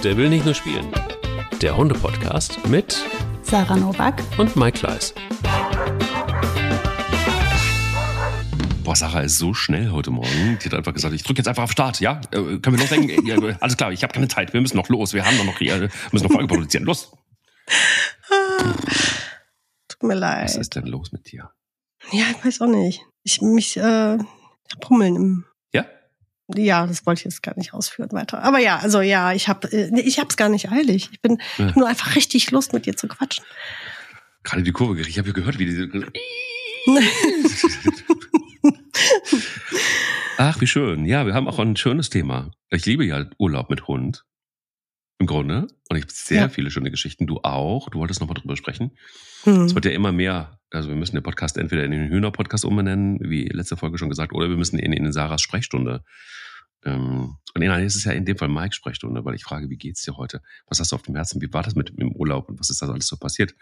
Der will nicht nur spielen. Der Hunde-Podcast mit Sarah Novak und Mike Kleiss. Boah, Sarah ist so schnell heute Morgen. Die hat einfach gesagt, ich drücke jetzt einfach auf Start, ja? Können wir loslegen? Ja, alles klar, ich habe keine Zeit. Wir müssen noch los. Wir haben doch noch hier, müssen noch Folge produzieren. Los! Tut mir leid. Was ist denn los mit dir? Ja, ich weiß auch nicht. Ich Pummeln im... Ja? Ja, das wollte ich jetzt gar nicht ausführen weiter. Aber ja, also ja, ich hab's gar nicht eilig. Ich hab nur einfach richtig Lust, mit dir zu quatschen. Gerade die Kurve gekriegt. Ich habe ja gehört, wie diese... Ach, wie schön. Ja, wir haben auch ein schönes Thema. Ich liebe ja Urlaub mit Hund. Im Grunde. Und ich habe sehr viele schöne Geschichten. Du auch. Du wolltest nochmal drüber sprechen. Es wird ja immer mehr. Also wir müssen den Podcast entweder in den Hühner-Podcast umbenennen, wie letzte Folge schon gesagt, oder wir müssen ihn in Sarahs Sprechstunde. Und nein, es ist ja in dem Fall Mikes Sprechstunde, weil ich frage, wie geht's dir heute? Was hast du auf dem Herzen? Wie war das mit dem Urlaub und was ist da alles so passiert?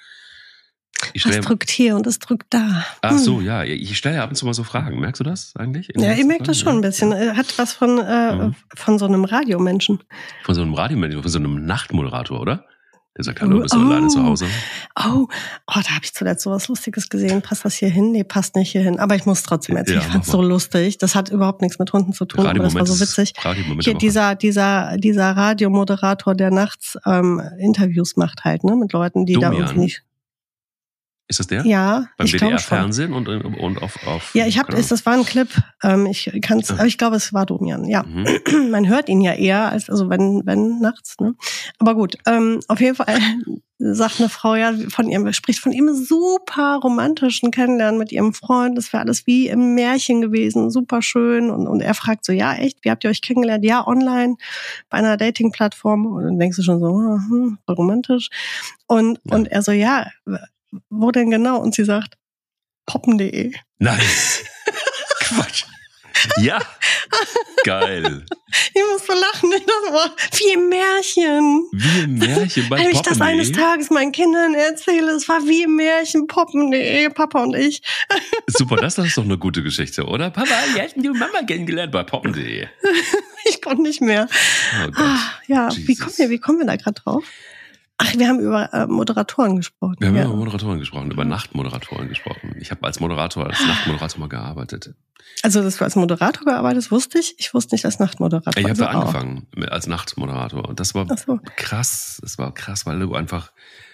Es drückt hier und es drückt da. Ach so, ja. Ich stelle ja ab und zu mal so Fragen. Merkst du das eigentlich? Ja, ich merke das schon ein bisschen. Hat was von so einem Radiomenschen. Von so einem Radiomenschen, von so einem Nachtmoderator, oder? Der sagt, hallo, bist du alleine zu Hause? Da habe ich zuletzt sowas Lustiges gesehen. Passt das hier hin? Nee, passt nicht hier hin. Aber ich muss trotzdem erzählen. Ich fand's so lustig. Das hat überhaupt nichts mit Hunden zu tun, aber das war so witzig. Hier dieser Radiomoderator, der nachts Interviews macht halt, ne, mit Leuten, die Domian. da irgendwie nicht... Ist das der? Ja, beim ich WDR-Fernsehen und auf ja, das war ein Clip. Aber ich glaube, es war Domian. Ja, man hört ihn ja eher als wenn nachts. Ne? Aber gut, auf jeden Fall sagt eine Frau ja spricht von ihm super romantischen Kennenlernen mit ihrem Freund. Das wäre alles wie im Märchen gewesen, super schön. Und er fragt so, ja echt, wie habt ihr euch kennengelernt? Ja, online bei einer Dating-Plattform. Und dann denkst du schon so, voll romantisch. Und er so, ja. Wo denn genau? Und sie sagt, poppen.de. Nein. Quatsch. Ja. Geil. Ich muss so lachen. Das war wie im Märchen. Wie im Märchen bei poppen.de. Wenn ich das eines Tages meinen Kindern erzähle, es war wie im Märchen, poppen.de, Papa und ich. Super, das ist doch eine gute Geschichte, oder? Papa, wie hast du Mama kennengelernt bei poppen.de? Ich konnte nicht mehr. Oh Gott. Ja, wie kommen wir da gerade drauf? Ach, wir haben über Moderatoren gesprochen. Wir haben über Moderatoren gesprochen, über Nachtmoderatoren gesprochen. Ich habe als Nachtmoderator mal gearbeitet. Also, dass du als Moderator gearbeitet hast, wusste ich. Ich wusste nicht als Nachtmoderator. Ich habe da angefangen als Nachtmoderator. Und das war krass. Es war krass, weil du einfach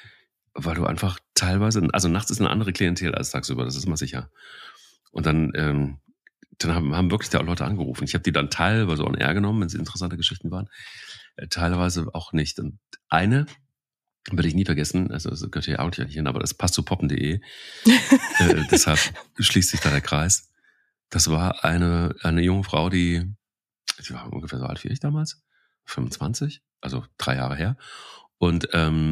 teilweise, also nachts ist eine andere Klientel als tagsüber, das ist mal sicher. Und dann haben wirklich da Leute angerufen. Ich habe die dann teilweise on air genommen, wenn es interessante Geschichten waren. Teilweise auch nicht. Und eine werde ich nie vergessen, also das gehört hier auch nicht hin, aber das passt zu poppen.de. Deshalb schließt sich da der Kreis. Das war eine junge Frau, die war ungefähr so alt wie ich damals, 25, also 3 Jahre her. Und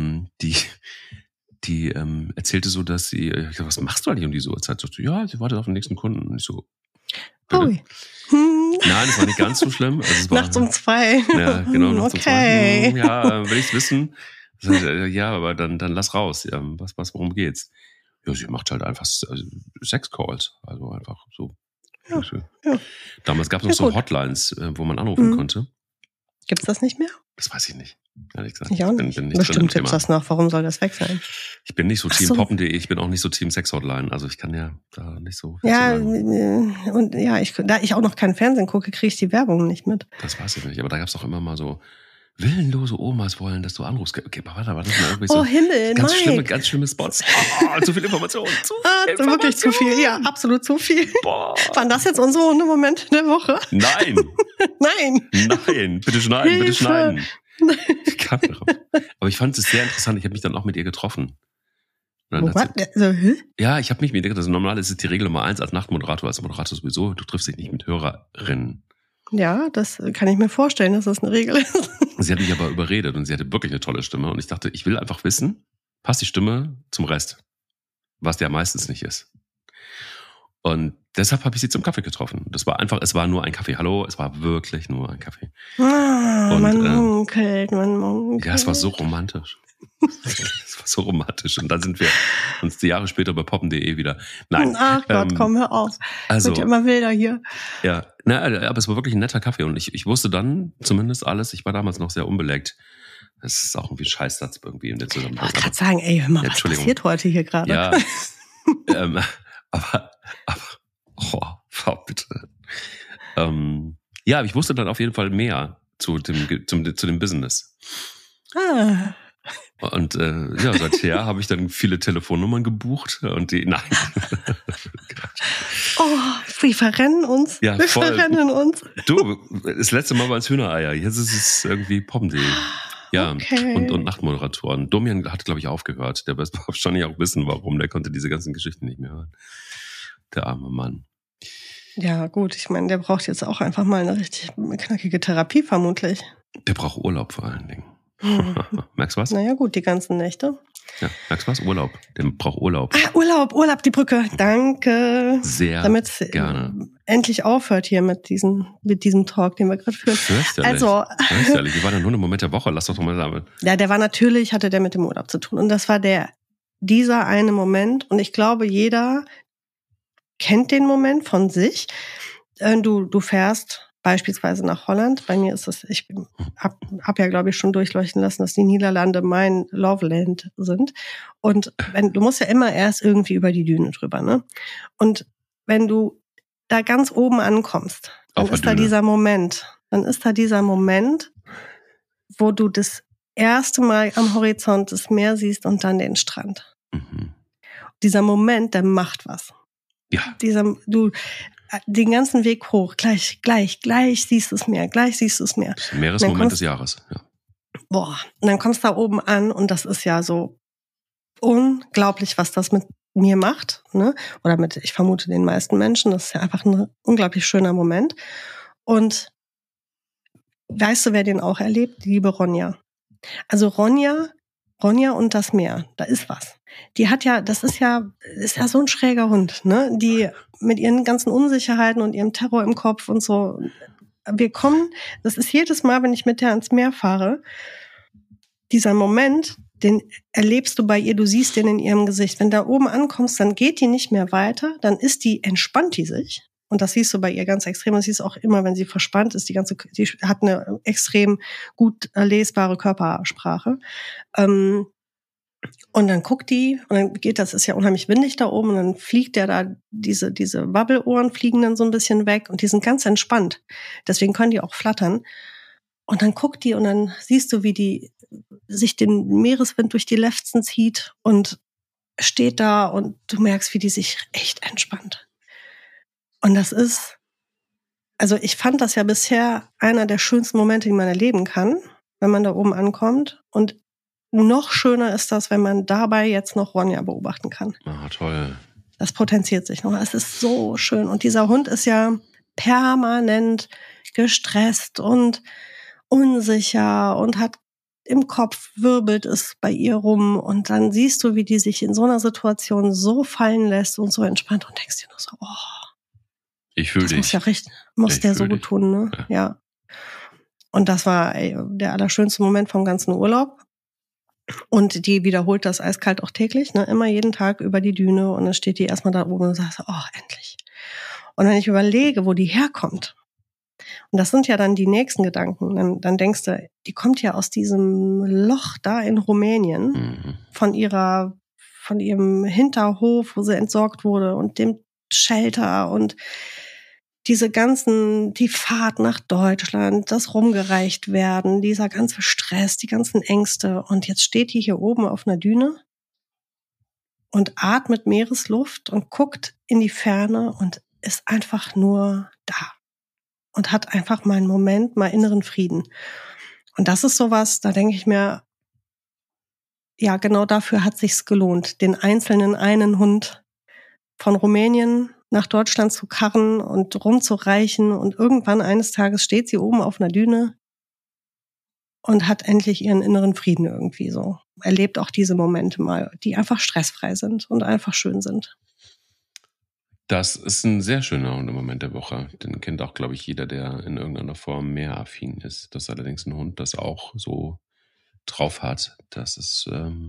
die erzählte so, dass sie, ich dachte, was machst du eigentlich um diese Uhrzeit? So, ja, sie wartet auf den nächsten Kunden. Und ich so, Ui. Nein, es war nicht ganz so schlimm. Also es war, nachts um 2. Ja, genau, nachts um 2. Okay. Ja, will ich's wissen? Ja, aber dann lass raus. Ja, worum geht's? Ja, sie macht halt einfach Sex-Calls. Also einfach so. Ja. Damals gab es noch so Hotlines, wo man anrufen konnte. Gibt's das nicht mehr? Das weiß ich nicht, ehrlich gesagt. Ich auch nicht. Bin nicht Bestimmt gibt's das noch. Warum soll das weg sein? Ich bin nicht so Team poppen.de, ich bin auch nicht so Team Sex-Hotline. Also ich kann ja da nicht so... Ja, und ja, da ich auch noch kein Fernsehen gucke, kriege ich die Werbung nicht mit. Das weiß ich nicht, aber da gab's doch immer mal so... Willenlose Omas wollen, dass du anrufst. Okay, warte, war das mal irgendwie so Himmel, ganz schlimme Spots. Zu viel Information. Wirklich zu viel, ja, absolut zu viel. Boah. Waren das jetzt unsere Hundemomente der Woche? Nein. Nein, bitte schneiden. Aber ich fand es sehr interessant, ich habe mich dann auch mit ihr getroffen. Ja, ich habe mich mit ihr getroffen. Also normal ist es die Regel Nummer 1 als Nachtmoderator, als Moderator sowieso, du triffst dich nicht mit Hörerinnen. Ja, das kann ich mir vorstellen, dass das eine Regel ist. Sie hat mich aber überredet und sie hatte wirklich eine tolle Stimme. Und ich dachte, ich will einfach wissen, passt die Stimme zum Rest? Was der meistens nicht ist. Und deshalb habe ich sie zum Kaffee getroffen. Es war nur ein Kaffee. Hallo, es war wirklich nur ein Kaffee. Man munkelt. Ja, es war so romantisch. Es war so romantisch. Und dann sind wir uns die Jahre später bei poppen.de wieder. Nein. Ach Gott, komm, hör auf. Also, wird ja immer wilder hier. Ja, aber es war wirklich ein netter Kaffee. Und ich wusste dann zumindest alles. Ich war damals noch sehr unbeleckt. Das ist auch irgendwie ein Scheißsatz irgendwie in der Ich Zusammenhang. wollte gerade sagen, ey, hör mal, was passiert heute hier gerade? Ja, aber Frau, bitte. Ja, aber ich wusste dann auf jeden Fall mehr zu dem Business. Ah. Und seither habe ich dann viele Telefonnummern gebucht und nein. Wir verrennen uns. Ja, wir voll. verrennen uns. Du, das letzte Mal war es Hühnereier, jetzt ist es irgendwie Poppendee. Ja, okay. und Nachtmoderatoren. Domian hat, glaube ich, aufgehört. Der wird wahrscheinlich auch wissen, warum. Der konnte diese ganzen Geschichten nicht mehr hören. Der arme Mann. Ja, gut. Ich meine, der braucht jetzt auch einfach mal eine richtig knackige Therapie, vermutlich. Der braucht Urlaub vor allen Dingen. Merkst du was? Naja, gut, die ganzen Nächte. Ja, merkst du was? Urlaub. Der braucht Urlaub. Urlaub, die Brücke. Danke. Sehr Damit gerne. Endlich aufhört hier mit diesem Talk, den wir gerade führen. Fürchterlich. Fürchterlich. Wie war denn nur ein Moment der Woche? Lass doch mal sagen. Ja, hatte der mit dem Urlaub zu tun. Und das war dieser eine Moment. Und ich glaube, jeder kennt den Moment von sich. Du fährst beispielsweise nach Holland. Bei mir ist es, ich hab ja, glaube ich, schon durchleuchten lassen, dass die Niederlande mein Loveland sind. Und du musst ja immer erst irgendwie über die Düne drüber, ne? Und wenn du da ganz oben ankommst, dann ist da dieser Moment, wo du das erste Mal am Horizont das Meer siehst und dann den Strand. Mhm. Dieser Moment, der macht was. Ja. Den ganzen Weg hoch, gleich siehst du es Meer, Das Meeresmoment des Jahres, ja. Boah, und dann kommst du da oben an und das ist ja so unglaublich, was das mit mir macht, ne? Oder ich vermute den meisten Menschen, das ist ja einfach ein unglaublich schöner Moment. Und weißt du, wer den auch erlebt? Die liebe Ronja. Also Ronja und das Meer, da ist was. Die hat ja, das ist ja so ein schräger Hund, ne? Die mit ihren ganzen Unsicherheiten und ihrem Terror im Kopf und so. Das ist jedes Mal, wenn ich mit der ans Meer fahre, dieser Moment, den erlebst du bei ihr, du siehst den in ihrem Gesicht. Wenn du da oben ankommst, dann geht die nicht mehr weiter, dann entspannt die sich. Und das siehst du bei ihr ganz extrem. Das siehst du auch immer, wenn sie verspannt ist. Die hat eine extrem gut lesbare Körpersprache. Und dann guckt die, und dann das ist ja unheimlich windig da oben, und dann fliegt der da, diese Wabbelohren fliegen dann so ein bisschen weg, und die sind ganz entspannt. Deswegen können die auch flattern. Und dann guckt die, und dann siehst du, wie die sich den Meereswind durch die Lefzen zieht und steht da, und du merkst, wie die sich echt entspannt. Und das ist, also ich fand das ja bisher einer der schönsten Momente, die man erleben kann, wenn man da oben ankommt. Und noch schöner ist das, wenn man dabei jetzt noch Ronja beobachten kann. Ah, toll. Das potenziert sich noch. Es ist so schön. Und dieser Hund ist ja permanent gestresst und unsicher und hat im Kopf, wirbelt es bei ihr rum. Und dann siehst du, wie die sich in so einer Situation so fallen lässt und so entspannt, und denkst dir nur so, ich fühle dich. Muss ja richtig, der so gut tun, ne? Ja. Und das war der allerschönste Moment vom ganzen Urlaub. Und die wiederholt das eiskalt auch täglich, ne? Immer jeden Tag über die Düne, und dann steht die erstmal da oben und sagt, endlich. Und wenn ich überlege, wo die herkommt, und das sind ja dann die nächsten Gedanken, dann denkst du, die kommt ja aus diesem Loch da in Rumänien, von ihrem Hinterhof, wo sie entsorgt wurde, und dem Shelter und die Fahrt nach Deutschland, das rumgereicht werden, dieser ganze Stress, die ganzen Ängste. Und jetzt steht die hier oben auf einer Düne und atmet Meeresluft und guckt in die Ferne und ist einfach nur da. Und hat einfach mal einen Moment, mal inneren Frieden. Und das ist sowas, da denke ich mir, ja, genau dafür hat sich's gelohnt, den einzelnen einen Hund von Rumänien nach Deutschland zu karren und rumzureichen, und irgendwann eines Tages steht sie oben auf einer Düne und hat endlich ihren inneren Frieden irgendwie so. Erlebt auch diese Momente mal, die einfach stressfrei sind und einfach schön sind. Das ist ein sehr schöner Moment der Woche. Den kennt auch, glaube ich, jeder, der in irgendeiner Form meeraffin ist. Das ist allerdings ein Hund, das auch so drauf hat. Das ist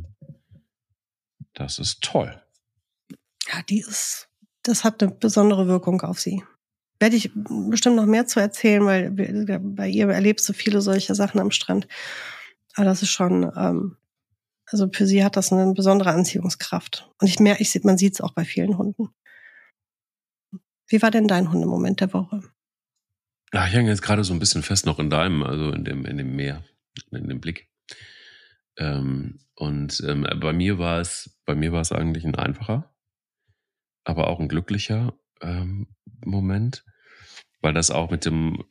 toll. Ja, das hat eine besondere Wirkung auf sie. Werde ich bestimmt noch mehr zu erzählen, weil bei ihr erlebst du viele solche Sachen am Strand. Aber das ist schon, also für sie hat das eine besondere Anziehungskraft. Und man sieht es auch bei vielen Hunden. Wie war denn dein Hundemoment der Woche? Ja, ich hänge jetzt gerade so ein bisschen fest noch in deinem, also in dem Meer, in dem Blick. Bei mir war es eigentlich ein einfacher, aber auch ein glücklicher Moment, weil das auch mit dem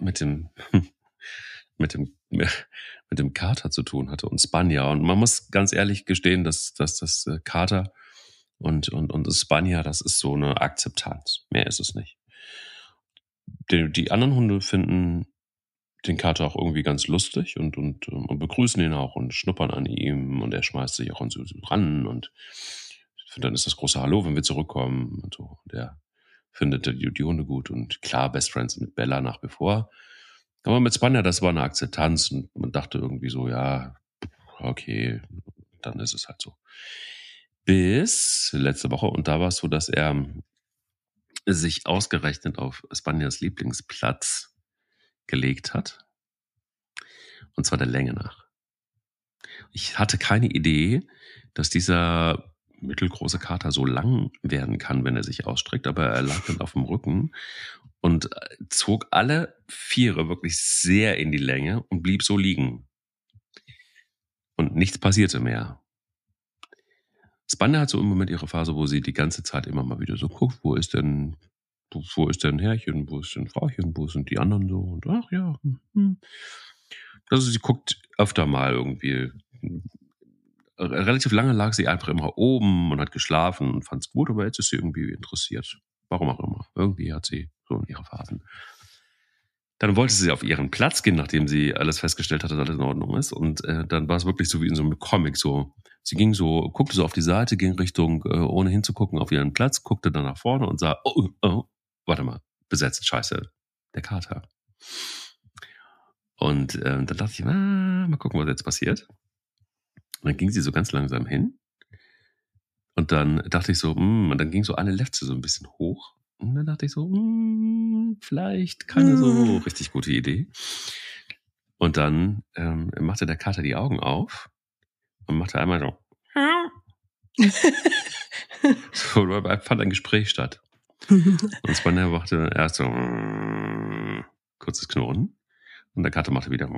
Kater zu tun hatte und Spanier. Und man muss ganz ehrlich gestehen, dass das Kater und das Spanier, das ist so eine Akzeptanz. Mehr ist es nicht. Die anderen Hunde finden den Kater auch irgendwie ganz lustig und begrüßen ihn auch und schnuppern an ihm und er schmeißt sich auch an so ran und dann ist das große Hallo, wenn wir zurückkommen und so. Und er findet die Hunde gut und klar, Best Friends mit Bella nach wie vor. Aber mit Spanier, das war eine Akzeptanz und man dachte irgendwie so, ja, okay, dann ist es halt so. Bis letzte Woche und da war es so, dass er sich ausgerechnet auf Spaniers Lieblingsplatz gelegt hat. Und zwar der Länge nach. Ich hatte keine Idee, dass dieser mittelgroße Kater so lang werden kann, wenn er sich ausstreckt, aber er lag dann auf dem Rücken und zog alle Viere wirklich sehr in die Länge und blieb so liegen. Und nichts passierte mehr. Spanier hat so im Moment ihre Phase, wo sie die ganze Zeit immer mal wieder so guckt, wo ist denn Herrchen, wo ist denn Frauchen, wo sind die anderen so? Und ach ja. Also sie guckt öfter mal irgendwie. Relativ lange lag sie einfach immer oben und hat geschlafen und fand es gut, aber jetzt ist sie irgendwie interessiert. Warum auch immer. Irgendwie hat sie so in ihre Phasen. Dann wollte sie auf ihren Platz gehen, nachdem sie alles festgestellt hatte, dass alles in Ordnung ist. Und dann war es wirklich so wie in so einem Comic so. Sie ging so, guckte so auf die Seite, ging Richtung, ohne hinzugucken, auf ihren Platz, guckte dann nach vorne und sah, oh, warte mal, besetzt, scheiße, der Kater. Und dann dachte ich, mal gucken, was jetzt passiert. Und dann ging sie so ganz langsam hin. Und dann dachte ich so, und dann ging so eine Lefze so ein bisschen hoch. Und dann dachte ich so, vielleicht keine so richtig gute Idee. Und dann machte der Kater die Augen auf und machte einmal so. So, da fand ein Gespräch statt. Und Spanier machte erst so kurzes Knurren. Und der Kater machte wieder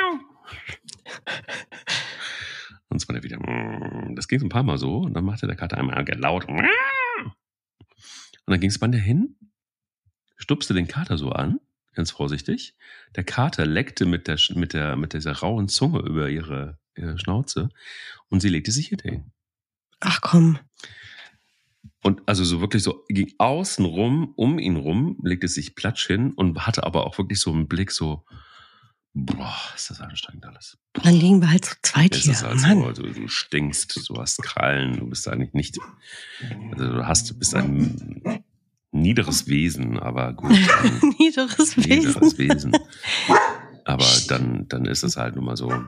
und Spanier wieder. Das ging so ein paar Mal so. Und dann machte der Kater einmal laut. Und dann ging Spanier hin, stupste den Kater so an, ganz vorsichtig. Der Kater leckte mit dieser rauen Zunge über ihre Schnauze und sie legte sich hinter ihn. Ach komm. Und also so wirklich so, ging außen rum, um ihn rum, legte sich platsch hin und hatte aber auch wirklich so einen Blick so, boah, ist das anstrengend alles. Boah. Dann liegen wir halt so zweit hier. Ist halt so, also du stinkst, du hast Krallen, du bist eigentlich nicht, also du bist ein niederes Wesen, aber gut. Niederes Wesen. Aber dann ist es halt nun mal so.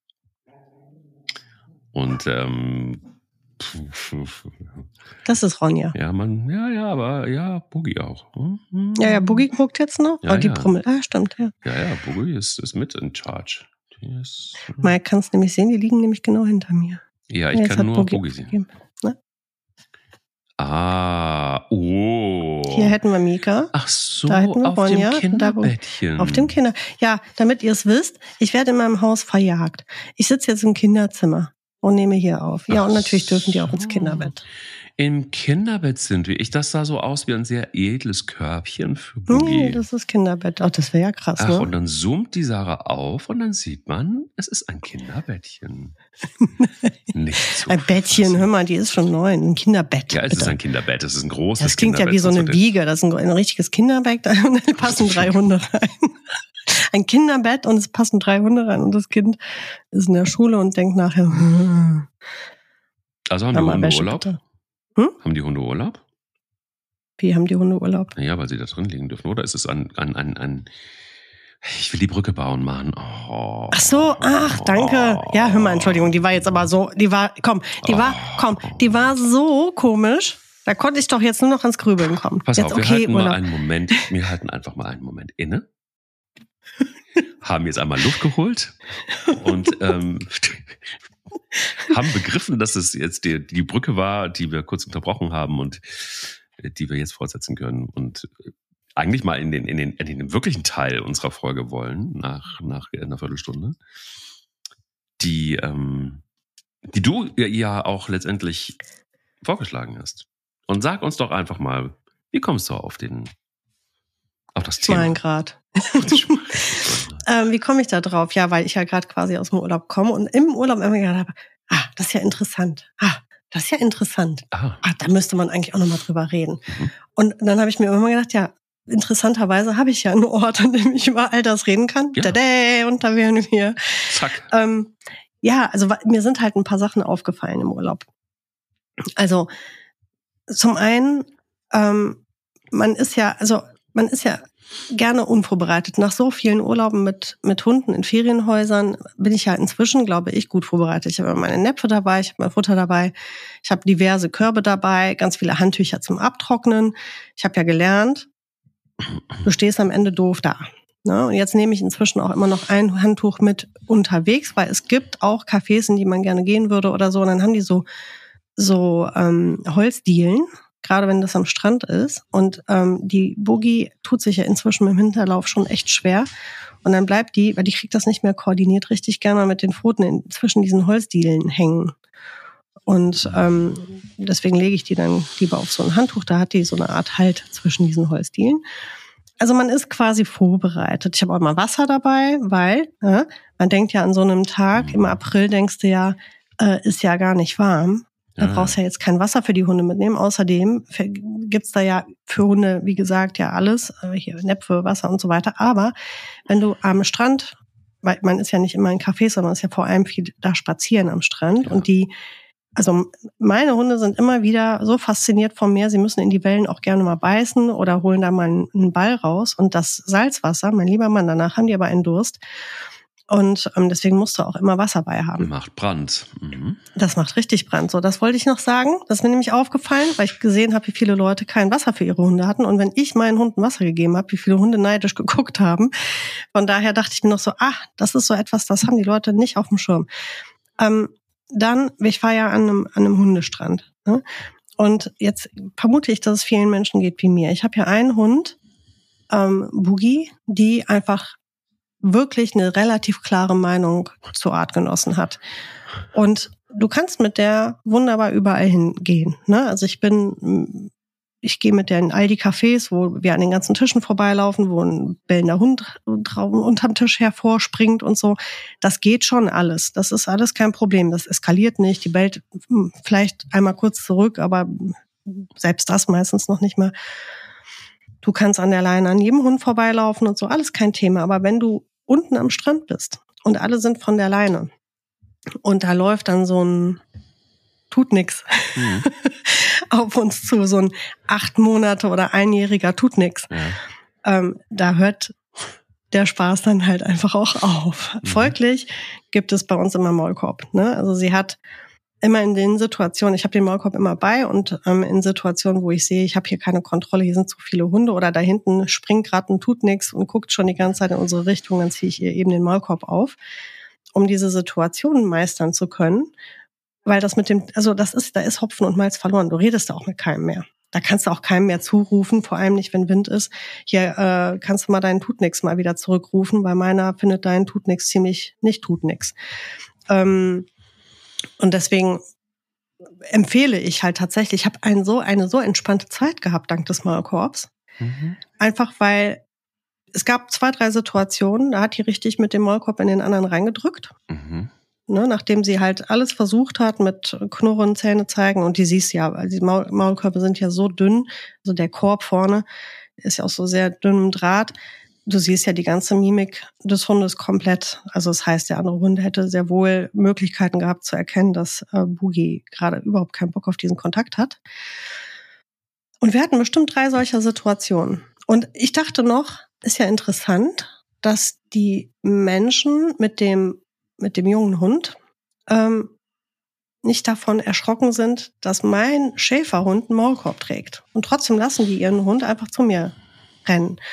Und das ist Ronja. Ja, aber Boogie auch. Ja, Boogie guckt jetzt noch. Ja, die Brummel. Stimmt, ja. Ja, Boogie ist mit in charge. Man kann es nämlich sehen, die liegen nämlich genau hinter mir. Ja, ich kann nur Boogie sehen. Ne? Oh. Hier hätten wir Mika. Ach so, da hätten wir auf Ronja, dem Kinderbettchen. Auf dem Ja, damit ihr es wisst, ich werde in meinem Haus verjagt. Ich sitze jetzt im Kinderzimmer und nehme hier auf. Ja, und natürlich dürfen die auch ins Kinderbett. Im Kinderbett sind wir. Das sah so aus wie ein sehr edles Körbchen für Boogie. Nee, das ist Kinderbett. Ach, das wäre ja krass, ne? Und dann zoomt die Sarah auf und dann sieht man, es ist ein Kinderbettchen. Nicht so ein Bettchen, hör mal, die ist schon 9. Ein Kinderbett. Ja, es ist ein Kinderbett. Es ist ein großes Kinderbett. Das klingt ja wie so eine Wiege. Das ist ein richtiges Kinderbett. Da passen 3 Hunde rein. Ein Kinderbett und es passen 3 Hunde rein. Und das Kind ist in der Schule und denkt nachher, also haben die Hunde Urlaub? Haben die Hunde Urlaub? Wie haben die Hunde Urlaub? Ja, weil sie da drin liegen dürfen. Oder ist es ein ich will die Brücke bauen, Mann. Oh. Ach so, danke. Ja, hör mal, Entschuldigung, die war jetzt aber so, die war so komisch. Da konnte ich doch jetzt nur noch ans Grübeln kommen. Pass jetzt, auf, wir halten einfach mal einen Moment inne. haben jetzt einmal Luft geholt und haben begriffen, dass es jetzt die Brücke war, die wir kurz unterbrochen haben und die wir jetzt fortsetzen können. Und eigentlich mal in den wirklichen Teil unserer Folge wollen, nach einer Viertelstunde, die du ja auch letztendlich vorgeschlagen hast. Und sag uns doch einfach mal, wie kommst du auf das Thema? Schmalengrad. Wie komme ich da drauf? Ja, weil ich ja gerade quasi aus dem Urlaub komme und im Urlaub immer gedacht habe, das ist ja interessant. Das ist ja interessant. Da müsste man eigentlich auch nochmal drüber reden. Mhm. Und dann habe ich mir immer gedacht, ja, interessanterweise habe ich ja einen Ort, an dem ich über all das reden kann. Ja. Und da wären wir. Zack. Ja, also mir sind halt ein paar Sachen aufgefallen im Urlaub. Also zum einen, man ist ja gerne unvorbereitet. Nach so vielen Urlauben mit Hunden in Ferienhäusern bin ich ja inzwischen, glaube ich, gut vorbereitet. Ich habe meine Näpfe dabei, ich habe mein Futter dabei, ich habe diverse Körbe dabei, ganz viele Handtücher zum Abtrocknen. Ich habe ja gelernt, du stehst am Ende doof da. Ne? Und jetzt nehme ich inzwischen auch immer noch ein Handtuch mit unterwegs, weil es gibt auch Cafés, in die man gerne gehen würde oder so. Und dann haben die so Holzdielen, gerade wenn das am Strand ist. Und die Boogie tut sich ja inzwischen mit dem Hinterlauf schon echt schwer. Und dann bleibt die, weil die kriegt das nicht mehr koordiniert, richtig gerne mal mit den Pfoten zwischen diesen Holzdielen hängen. Und deswegen lege ich die dann lieber auf so ein Handtuch. Da hat die so eine Art Halt zwischen diesen Holzdielen. Also man ist quasi vorbereitet. Ich habe auch mal Wasser dabei, weil man denkt ja an so einem Tag, im April denkst du ja, ist ja gar nicht warm. Da brauchst du ja jetzt kein Wasser für die Hunde mitnehmen. Außerdem gibt's da ja für Hunde, wie gesagt, ja alles. Hier Näpfe, Wasser und so weiter. Aber wenn du am Strand, weil man ist ja nicht immer in Cafés, sondern ist ja vor allem viel da spazieren am Strand. Ja. Und also meine Hunde sind immer wieder so fasziniert vom Meer. Sie müssen in die Wellen auch gerne mal beißen oder holen da mal einen Ball raus. Und das Salzwasser, mein lieber Mann, danach haben die aber einen Durst. Und deswegen musst du auch immer Wasser bei haben. Macht Brand. Mhm. Das macht richtig Brand. So, das wollte ich noch sagen. Das ist mir nämlich aufgefallen, weil ich gesehen habe, wie viele Leute kein Wasser für ihre Hunde hatten. Und wenn ich meinen Hunden Wasser gegeben habe, wie viele Hunde neidisch geguckt haben. Von daher dachte ich mir noch so, das ist so etwas, das haben die Leute nicht auf dem Schirm. Dann, ich war ja an einem Hundestrand. Ne? Und jetzt vermute ich, dass es vielen Menschen geht wie mir. Ich habe ja einen Hund, Boogie, die einfach wirklich eine relativ klare Meinung zu Artgenossen hat. Und du kannst mit der wunderbar überall hingehen. Ne? Also ich gehe mit der in all die Cafés, wo wir an den ganzen Tischen vorbeilaufen, wo ein bellender Hund unterm Tisch hervorspringt und so. Das geht schon alles. Das ist alles kein Problem. Das eskaliert nicht. Die bellt vielleicht einmal kurz zurück, aber selbst das meistens noch nicht mehr. Du kannst an der Leine an jedem Hund vorbeilaufen und so. Alles kein Thema. Aber wenn du unten am Strand bist und alle sind von der Leine und da läuft dann so ein tut nix auf uns zu, so ein 8 Monate oder 1-jähriger tut nix. Ja. Da hört der Spaß dann halt einfach auch auf. Folglich gibt es bei uns immer Maulkorb. Ne? Also sie hat immer in den Situationen, ich habe den Maulkorb immer bei und in Situationen, wo ich sehe, ich habe hier keine Kontrolle, hier sind zu viele Hunde oder da hinten springt gerade ein tut nix und guckt schon die ganze Zeit in unsere Richtung, dann ziehe ich ihr eben den Maulkorb auf, um diese Situationen meistern zu können. Weil das da ist Hopfen und Malz verloren. Du redest da auch mit keinem mehr. Da kannst du auch keinem mehr zurufen, vor allem nicht, wenn Wind ist. Hier kannst du mal deinen tut nix mal wieder zurückrufen, weil meiner findet deinen tut nix ziemlich nicht tut nix. Und deswegen empfehle ich halt tatsächlich, ich habe eine so entspannte Zeit gehabt dank des Maulkorbs. Einfach weil es gab 2, 3 Situationen, da hat die richtig mit dem Maulkorb in den anderen reingedrückt. Ne, nachdem sie halt alles versucht hat mit Knurren, Zähne zeigen und die siehst ja, also die Maulkörbe sind ja so dünn, also der Korb vorne ist ja auch so sehr dünnem Draht. Du siehst ja die ganze Mimik des Hundes komplett. Also das heißt, der andere Hund hätte sehr wohl Möglichkeiten gehabt zu erkennen, dass Boogie gerade überhaupt keinen Bock auf diesen Kontakt hat. Und wir hatten bestimmt 3 solcher Situationen. Und ich dachte noch, ist ja interessant, dass die Menschen mit dem jungen Hund nicht davon erschrocken sind, dass mein Schäferhund einen Maulkorb trägt. Und trotzdem lassen die ihren Hund einfach zu mir rennen.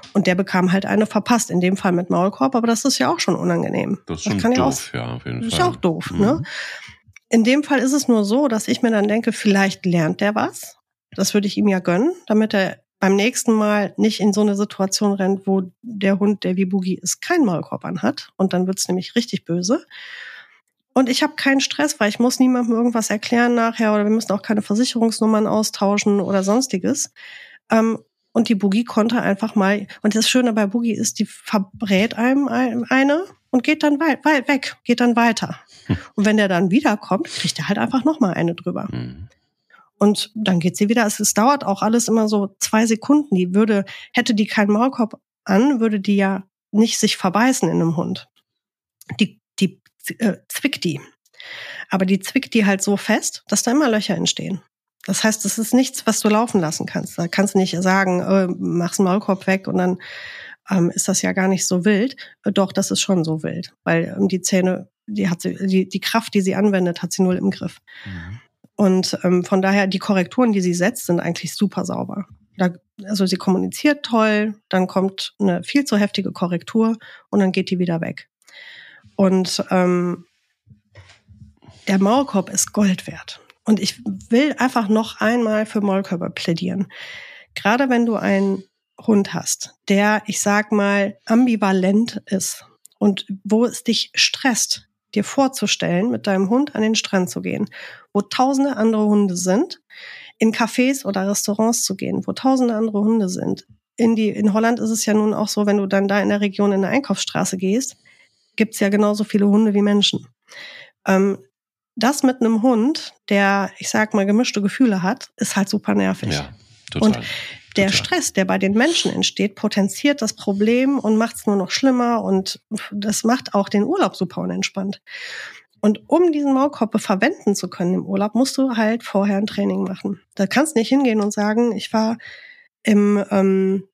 Und der bekam halt eine verpasst, in dem Fall mit Maulkorb, aber das ist ja auch schon unangenehm. Das ist schon kann doof, ja, auf jeden Fall. Das ist auch doof, ne? In dem Fall ist es nur so, dass ich mir dann denke, vielleicht lernt der was. Das würde ich ihm ja gönnen, damit er beim nächsten Mal nicht in so eine Situation rennt, wo der Hund, der wie Boogie ist, keinen Maulkorb anhat. Und dann wird's nämlich richtig böse. Und ich habe keinen Stress, weil ich muss niemandem irgendwas erklären nachher oder wir müssen auch keine Versicherungsnummern austauschen oder sonstiges. Und die Boogie konnte einfach mal, und das Schöne bei Boogie ist, die verbrät einem eine und geht dann weg, geht dann weiter. Und wenn der dann wiederkommt, kriegt er halt einfach nochmal eine drüber. Und dann geht sie wieder. Es dauert auch alles immer so 2 Sekunden. Hätte die keinen Maulkorb an, würde die ja nicht sich verbeißen in einem Hund. Die zwickt die. Aber die zwickt die halt so fest, dass da immer Löcher entstehen. Das heißt, es ist nichts, was du laufen lassen kannst. Da kannst du nicht sagen, mach's den Maulkorb weg und dann ist das ja gar nicht so wild. Doch, das ist schon so wild. Weil die Zähne, die Kraft, die sie anwendet, hat sie null im Griff. Und von daher, die Korrekturen, die sie setzt, sind eigentlich super sauber. Also sie kommuniziert toll, dann kommt eine viel zu heftige Korrektur und dann geht die wieder weg. Und der Maulkorb ist Gold wert. Und ich will einfach noch einmal für Maulkörper plädieren. Gerade wenn du einen Hund hast, der, ich sag mal, ambivalent ist und wo es dich stresst, dir vorzustellen, mit deinem Hund an den Strand zu gehen, wo tausende andere Hunde sind, in Cafés oder Restaurants zu gehen, wo tausende andere Hunde sind. In Holland ist es ja nun auch so, wenn du dann da in der Region in eine Einkaufsstraße gehst, gibt's ja genauso viele Hunde wie Menschen. Das mit einem Hund, der, ich sag mal, gemischte Gefühle hat, ist halt super nervig. Ja, total. Und der Stress, der bei den Menschen entsteht, potenziert das Problem und macht es nur noch schlimmer und das macht auch den Urlaub super unentspannt. Und um diesen Maulkorb verwenden zu können im Urlaub, musst du halt vorher ein Training machen. Da kannst du nicht hingehen und sagen, ich war im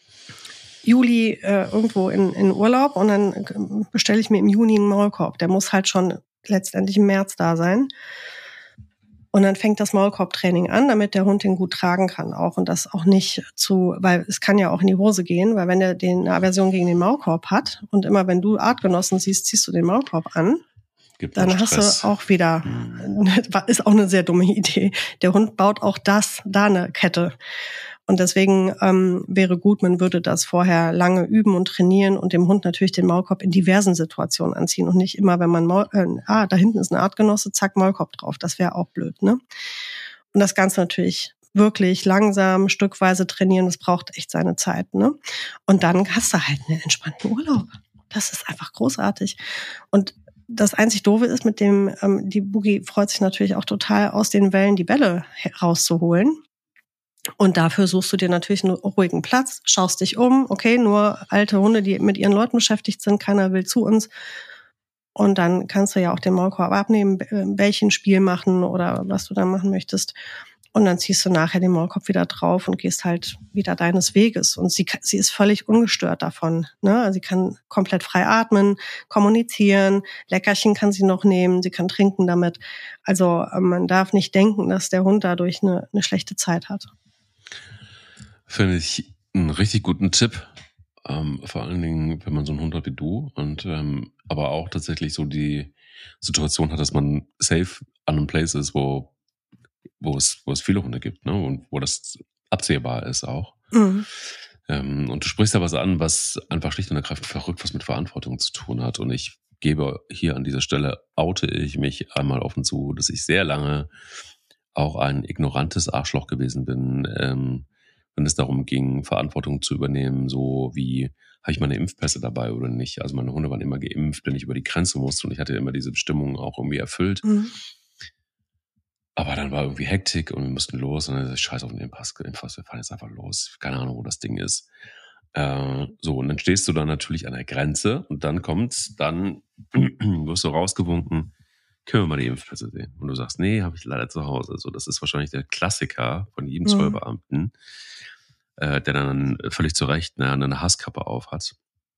Juli irgendwo in Urlaub und dann bestelle ich mir im Juni einen Maulkorb. Der muss halt schon letztendlich im März da sein. Und dann fängt das Maulkorbtraining an, damit der Hund den gut tragen kann auch und das auch nicht weil es kann ja auch in die Hose gehen, weil wenn der eine Aversion gegen den Maulkorb hat und immer wenn du Artgenossen siehst, ziehst du den Maulkorb an, dann hast du auch wieder, ist auch eine sehr dumme Idee. Der Hund baut auch da eine Kette. Und deswegen wäre gut, man würde das vorher lange üben und trainieren und dem Hund natürlich den Maulkorb in diversen Situationen anziehen und nicht immer, wenn man da hinten ist ein Artgenosse, zack, Maulkorb drauf. Das wäre auch blöd, ne? Und das Ganze natürlich wirklich langsam, stückweise trainieren, das braucht echt seine Zeit, ne? Und dann hast du halt einen entspannten Urlaub. Das ist einfach großartig. Und das einzig Doofe ist mit dem, die Boogie freut sich natürlich auch total, aus den Wellen die Bälle rauszuholen. Und dafür suchst du dir natürlich einen ruhigen Platz, schaust dich um, okay, nur alte Hunde, die mit ihren Leuten beschäftigt sind, keiner will zu uns. Und dann kannst du ja auch den Maulkorb abnehmen, welchen Spiel machen oder was du da machen möchtest. Und dann ziehst du nachher den Maulkorb wieder drauf und gehst halt wieder deines Weges. Und sie ist völlig ungestört davon, ne? Also sie kann komplett frei atmen, kommunizieren, Leckerchen kann sie noch nehmen, sie kann trinken damit. Also man darf nicht denken, dass der Hund dadurch eine schlechte Zeit hat. Finde ich einen richtig guten Tipp. Vor allen Dingen, wenn man so einen Hund hat wie du und aber auch tatsächlich so die Situation hat, dass man safe an einem Place ist, wo es viele Hunde gibt, ne? Und wo das absehbar ist auch. Und du sprichst da was an, was einfach schlicht und ergreifend verrückt was mit Verantwortung zu tun hat. Und ich gebe hier an dieser Stelle, oute ich mich einmal offen zu, dass ich sehr lange auch ein ignorantes Arschloch gewesen bin, wenn es darum ging, Verantwortung zu übernehmen, so wie, habe ich meine Impfpässe dabei oder nicht? Also meine Hunde waren immer geimpft, wenn ich über die Grenze musste und ich hatte immer diese Bestimmungen auch irgendwie erfüllt. Aber dann war irgendwie Hektik und wir mussten los und dann ist scheiß auf den Impfpass, wir fahren jetzt einfach los. Keine Ahnung, wo das Ding ist. So, und dann stehst du da natürlich an der Grenze und dann wirst du rausgewunken, können wir mal die Impfpässe sehen? Und du sagst, nee, habe ich leider zu Hause. So, das ist wahrscheinlich der Klassiker von jedem Zollbeamten, der dann völlig zu Recht eine Hasskappe auf hat.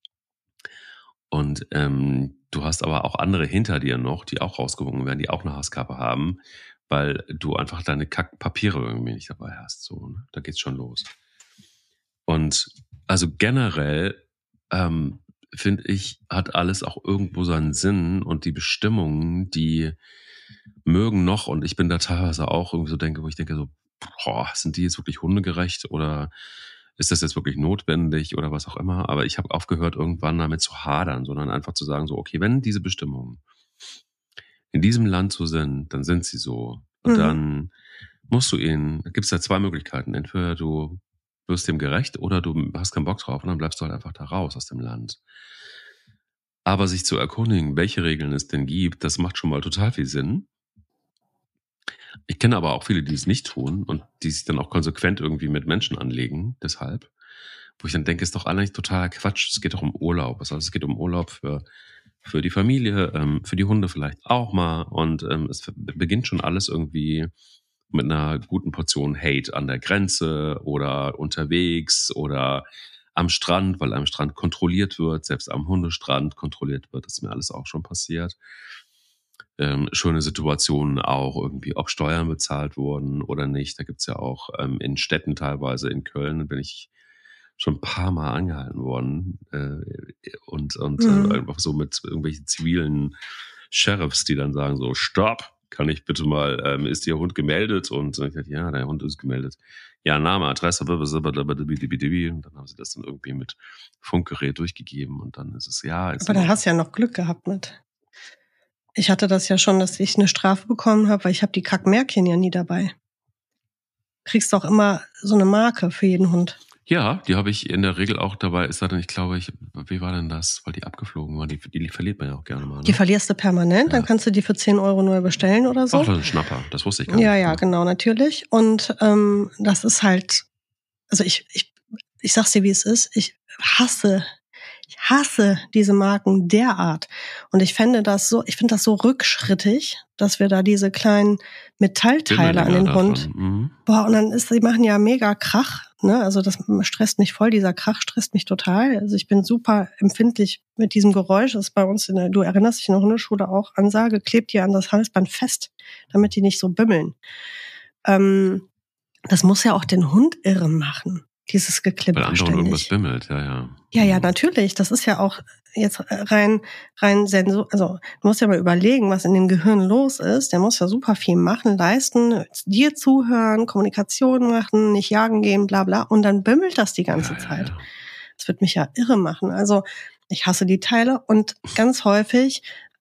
Und du hast aber auch andere hinter dir noch, die auch rausgewunken werden, die auch eine Hasskappe haben, weil du einfach deine Kackpapiere irgendwie nicht dabei hast. So, ne? Da geht's schon los. Und Also generell finde ich, hat alles auch irgendwo seinen Sinn und die Bestimmungen, die mögen noch, und ich bin da teilweise auch irgendwie so denke, wo ich denke so, boah, sind die jetzt wirklich hundegerecht oder ist das jetzt wirklich notwendig oder was auch immer? Aber ich habe aufgehört, irgendwann damit zu hadern, sondern einfach zu sagen so, okay, wenn diese Bestimmungen in diesem Land so sind, dann sind sie so. Und dann musst du gibt es ja zwei Möglichkeiten. Entweder du wirst dem gerecht oder du hast keinen Bock drauf und dann bleibst du halt einfach da raus aus dem Land. Aber sich zu erkundigen, welche Regeln es denn gibt, das macht schon mal total viel Sinn. Ich kenne aber auch viele, die es nicht tun und die sich dann auch konsequent irgendwie mit Menschen anlegen, deshalb. Wo ich dann denke, ist doch eigentlich totaler Quatsch. Es geht doch um Urlaub. Also es geht um Urlaub für die Familie, für die Hunde vielleicht auch mal. Und es beginnt schon alles irgendwie mit einer guten Portion Hate an der Grenze oder unterwegs oder am Strand, weil am Strand kontrolliert wird, selbst am Hundestrand kontrolliert wird. Das ist mir alles auch schon passiert. Schöne Situationen auch irgendwie, ob Steuern bezahlt wurden oder nicht. Da gibt's ja auch in Städten teilweise, in Köln bin ich schon ein paar Mal angehalten worden und einfach so mit irgendwelchen zivilen Sheriffs, die dann sagen so, stopp, kann ich bitte mal, ist Ihr Hund gemeldet? Und ich dachte, ja, der Hund ist gemeldet. Ja, Name, Adresse, und dann haben sie das dann irgendwie mit Funkgerät durchgegeben und dann ist es, ja. Aber da hast du ja noch Glück gehabt mit. Ich hatte das ja schon, dass ich eine Strafe bekommen habe, weil ich habe die Kackmärkchen ja nie dabei. Kriegst doch immer so eine Marke für jeden Hund. Ja, die habe ich in der Regel auch dabei. Ist da denn, ich glaube, wie war denn das? Weil die abgeflogen waren. Die verliert man ja auch gerne mal. Ne? Die verlierst du permanent, dann kannst du die für 10 € neu bestellen oder so. Ach, das ist ein Schnapper, das wusste ich gar nicht. Ja, genau, natürlich. Und das ist halt, also ich sag's dir, wie es ist, ich hasse diese Marken derart. Und ich finde das so rückschrittig, dass wir da diese kleinen Metallteile an den Hund. Boah, und dann die machen ja mega Krach, ne? Also das stresst mich voll, dieser Krach stresst mich total. Also ich bin super empfindlich mit diesem Geräusch. Das ist bei uns du erinnerst dich in der Hundeschule auch, Ansage, klebt dir an das Halsband fest, damit die nicht so bimmeln. Das muss ja auch den Hund irre machen. Dieses Geklippe. Weil anderen irgendwas bimmelt, ja. Ja, natürlich. Das ist ja auch jetzt rein Sensor. Also du musst ja mal überlegen, was in dem Gehirn los ist. Der muss ja super viel machen, leisten, dir zuhören, Kommunikation machen, nicht jagen gehen, bla bla. Und dann bimmelt das die ganze Zeit. Ja. Das wird mich ja irre machen. Also ich hasse die Teile und ganz häufig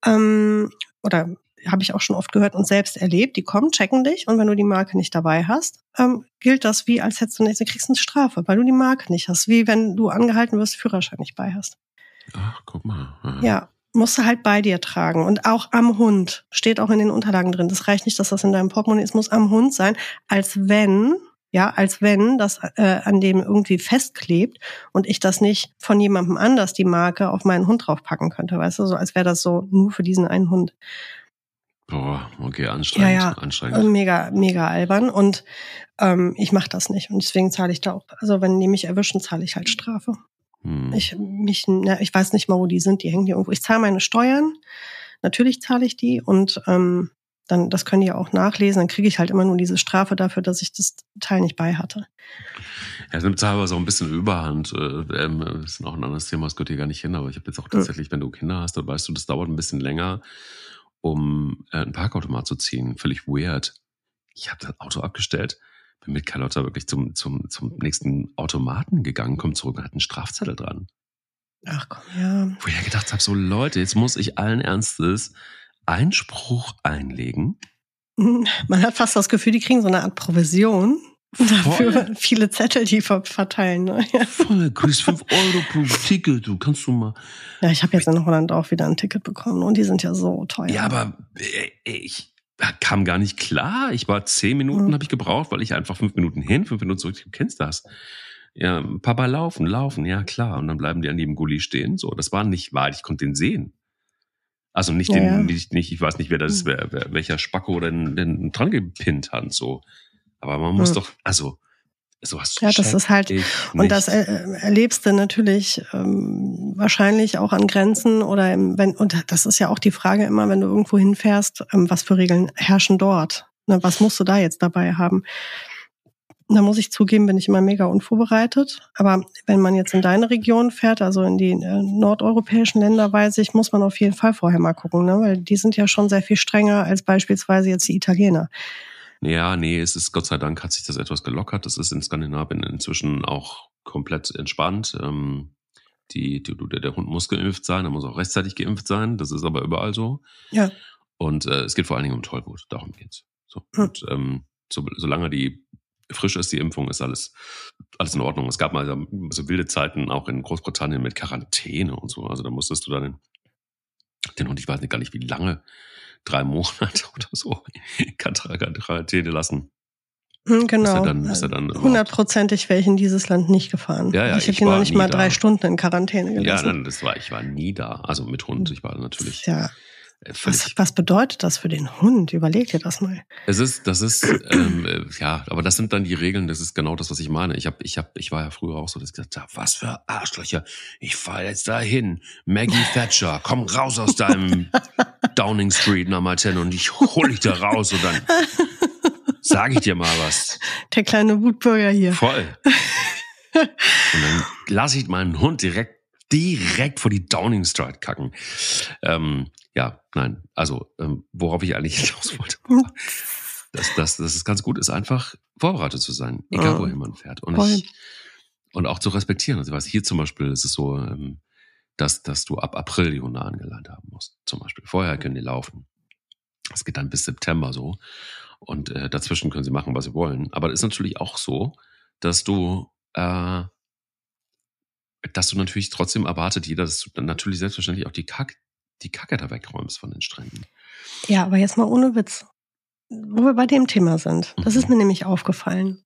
oder habe ich auch schon oft gehört und selbst erlebt, die kommen, checken dich und wenn du die Marke nicht dabei hast, gilt das wie, als hättest du kriegst eine Strafe, weil du die Marke nicht hast, wie wenn du angehalten wirst, Führerschein nicht bei hast. Ach, guck mal. Ja, musst du halt bei dir tragen und auch am Hund, steht auch in den Unterlagen drin. Das reicht nicht, dass das in deinem Portemonnaie ist, muss am Hund sein, als wenn das an dem irgendwie festklebt und ich das nicht von jemandem anders die Marke auf meinen Hund draufpacken könnte, weißt du, so als wäre das so nur für diesen einen Hund. Boah, okay, anstrengend. Ja, anstrengend. Mega albern und ich mache das nicht und deswegen zahle ich da auch, also wenn die mich erwischen, zahle ich halt Strafe. Ich weiß nicht mal, wo die sind, die hängen hier irgendwo. Ich zahle meine Steuern, natürlich zahle ich die und dann, das können die ja auch nachlesen, dann kriege ich halt immer nur diese Strafe dafür, dass ich das Teil nicht bei hatte. Ja, es nimmt teilweise auch ein bisschen Überhand. Das ist noch ein anderes Thema, das gehört hier gar nicht hin, aber ich habe jetzt auch tatsächlich, wenn du Kinder hast, dann weißt du, das dauert ein bisschen länger, um einen Parkautomat zu ziehen. Völlig weird. Ich habe das Auto abgestellt, bin mit Carlotta wirklich zum nächsten Automaten gegangen, komm zurück und hat einen Strafzettel dran. Ach komm, ja. Wo ich ja gedacht habe, so Leute, jetzt muss ich allen Ernstes Einspruch einlegen. Man hat fast das Gefühl, die kriegen so eine Art Provision dafür viele Zettel, die verteilen. Ne? Ja. Voll, du kriegst 5 € pro Ticket, du kannst du mal. Ja, ich habe jetzt in Holland auch wieder ein Ticket bekommen und die sind ja so teuer. Ja, aber ich kam gar nicht klar. Ich war 10 Minuten, habe ich gebraucht, weil ich einfach 5 Minuten hin, 5 Minuten zurück. Du kennst das. Ja, Papa laufen, ja klar. Und dann bleiben die an jedem Gully stehen. So, das war nicht wahr, ich konnte den sehen. Also nicht ich weiß nicht, wer das ist, welcher Spacko denn dran gepinnt hat, so. Aber man muss doch, also, sowas. Ja, das ist halt, und das erlebst du natürlich wahrscheinlich auch an Grenzen oder und das ist ja auch die Frage immer, wenn du irgendwo hinfährst, was für Regeln herrschen dort? Ne, was musst du da jetzt dabei haben? Da muss ich zugeben, bin ich immer mega unvorbereitet. Aber wenn man jetzt in deine Region fährt, also in die nordeuropäischen Länder, weiß ich, muss man auf jeden Fall vorher mal gucken, ne? Weil die sind ja schon sehr viel strenger als beispielsweise jetzt die Italiener. Ja, nee, es ist Gott sei Dank hat sich das etwas gelockert. Das ist in Skandinavien inzwischen auch komplett entspannt. Der Hund muss geimpft sein, er muss auch rechtzeitig geimpft sein. Das ist aber überall so. Ja. Und es geht vor allen Dingen um Tollwut, darum geht's. So. Und solange die frisch ist, die Impfung, ist alles in Ordnung. Es gab mal so wilde Zeiten auch in Großbritannien mit Quarantäne und so. Also da musstest du dann den Hund, ich weiß nicht gar nicht wie lange, 3 Monate oder so, Quarantäne lassen. Genau. Bis er dann 100%ig wäre ich in dieses Land nicht gefahren. Ja, ich hätte ihn noch nicht mal 3 Stunden in Quarantäne gelassen. Ja, nein, ich war nie da. Also mit Hund, ich war natürlich. Ja. Was bedeutet das für den Hund? Überleg dir das mal. Das ist, ja, aber das sind dann die Regeln, das ist genau das, was ich meine. Ich war ja früher auch so, dass ich gesagt habe, was für Arschlöcher, ich fahr jetzt dahin, Maggie Thatcher, komm raus aus deinem Downing Street Nummer 10 und ich hol dich da raus und dann sage ich dir mal was. Der kleine Wutbürger hier. Voll. Und dann lasse ich meinen Hund direkt vor die Downing Street kacken. Ja, nein, also worauf ich eigentlich hinaus wollte, dass es ganz gut ist, einfach vorbereitet zu sein, egal wohin man fährt. Und auch zu respektieren. Also ich weiß, hier zum Beispiel ist es so, dass du ab April die Hunde angelernt haben musst. Zum Beispiel. Vorher können die laufen. Das geht dann bis September so. Und dazwischen können sie machen, was sie wollen. Aber es ist natürlich auch so, dass du natürlich trotzdem erwartet jeder, dass du dann natürlich selbstverständlich auch die Kacke da wegräumst von den Stränden. Ja, aber jetzt mal ohne Witz. Wo wir bei dem Thema sind. Das ist mir nämlich aufgefallen.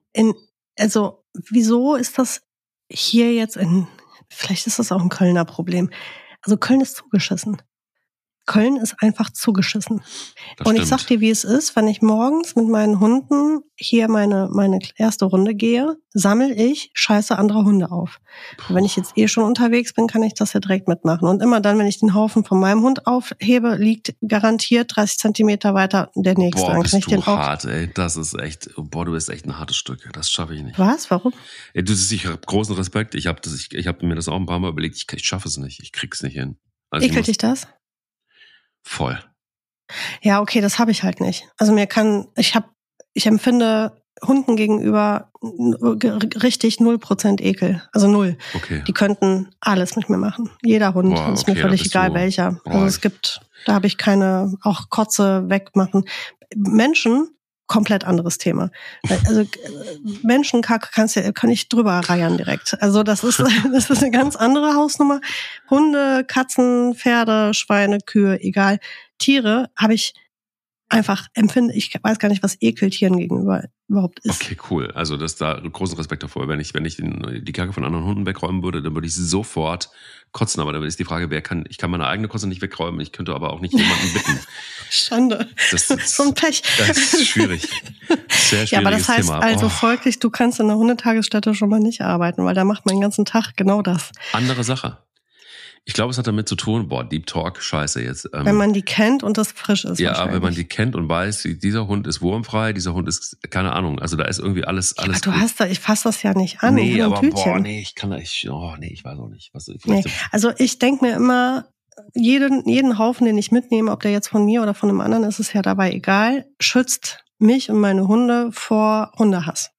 Also, wieso ist das hier jetzt vielleicht ist das auch ein Kölner Problem. Also Köln ist zugeschissen. Köln ist einfach zugeschissen. Und ich sag dir, wie es ist, wenn ich morgens mit meinen Hunden hier meine erste Runde gehe, sammle ich Scheiße anderer Hunde auf. Und wenn ich jetzt schon unterwegs bin, kann ich das ja direkt mitmachen. Und immer dann, wenn ich den Haufen von meinem Hund aufhebe, liegt garantiert 30 Zentimeter weiter der nächste. Boah, dann bist du hart, ey. Das ist echt, du bist echt ein hartes Stück. Das schaffe ich nicht. Was? Warum? Ey, ich habe großen Respekt. Ich hab mir das auch ein paar Mal überlegt. Ich schaffe es nicht. Ich krieg's nicht hin. Also Ekelt dich das? Voll. Ja, okay, das habe ich halt nicht. Also ich empfinde Hunden gegenüber richtig 0% Ekel. Also 0. Okay. Die könnten alles mit mir machen. Jeder Hund. Boah, ist mir völlig egal welcher. Also da habe ich keine, auch Kotze wegmachen. Menschen, komplett anderes Thema. Also Menschenkacke kann ich drüber reiern direkt. Also das ist eine ganz andere Hausnummer. Hunde, Katzen, Pferde, Schweine, Kühe, egal. Tiere habe ich einfach ich weiß gar nicht, was Ekeltieren gegenüber überhaupt ist. Okay, cool. Also das da großen Respekt davor. Wenn ich die Kacke von anderen Hunden wegräumen würde, dann würde ich sofort kotzen. Aber dann ist die Frage, ich kann meine eigene Kotze nicht wegräumen, ich könnte aber auch nicht jemanden bitten. Schande. Das ist so ein Pech. Das ist schwierig. Sehr schwieriges Thema. Ja, aber das heißt also folglich, du kannst in einer Hundetagesstätte schon mal nicht arbeiten, weil da macht man den ganzen Tag genau das. Andere Sache. Ich glaube, es hat damit zu tun, Deep Talk, scheiße jetzt. Wenn man die kennt und das frisch ist. Ja, wenn man die kennt und weiß, dieser Hund ist wurmfrei, dieser Hund ist, keine Ahnung, also da ist irgendwie alles aber ich fasse das ja nicht an. Nee, aber ich weiß auch nicht. Also ich denke mir immer, jeden Haufen, den ich mitnehme, ob der jetzt von mir oder von einem anderen ist, ist ja dabei egal, schützt mich und meine Hunde vor Hundehass.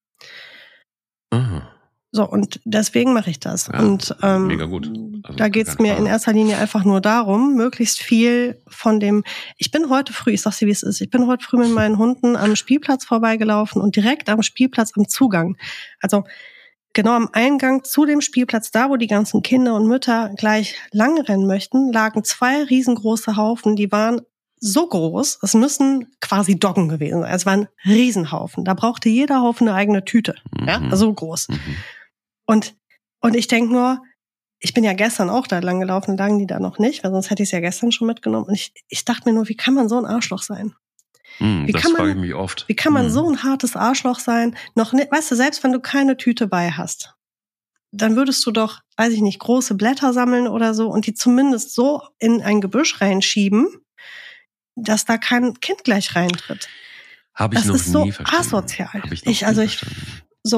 Aha. So, und deswegen mache ich das. Ja, und mega gut. Also, da geht's mir in erster Linie einfach nur darum, möglichst viel von dem. Ich bin heute früh, ich sag's dir, wie es ist, ich bin heute früh mit meinen Hunden am Spielplatz vorbeigelaufen und direkt am Spielplatz am Zugang. Also genau am Eingang zu dem Spielplatz, da wo die ganzen Kinder und Mütter gleich lang rennen möchten, lagen 2 riesengroße Haufen, die waren so groß, es müssen quasi Doggen gewesen sein. Es waren Riesenhaufen. Da brauchte jeder Haufen eine eigene Tüte. Ja, so groß. Und ich denke nur, ich bin ja gestern auch da lang gelaufen, lagen die da noch nicht, weil sonst hätte ich es ja gestern schon mitgenommen. Und ich dachte mir nur, wie kann man so ein Arschloch sein? Das frage ich mich oft. Wie kann man so ein hartes Arschloch sein? Noch nicht, weißt du, selbst wenn du keine Tüte bei hast, dann würdest du doch, weiß ich nicht, große Blätter sammeln oder so und die zumindest so in ein Gebüsch reinschieben, dass da kein Kind gleich reintritt. Habe ich das noch ist so nie verstanden. asozial. Habe ich noch nie verstanden.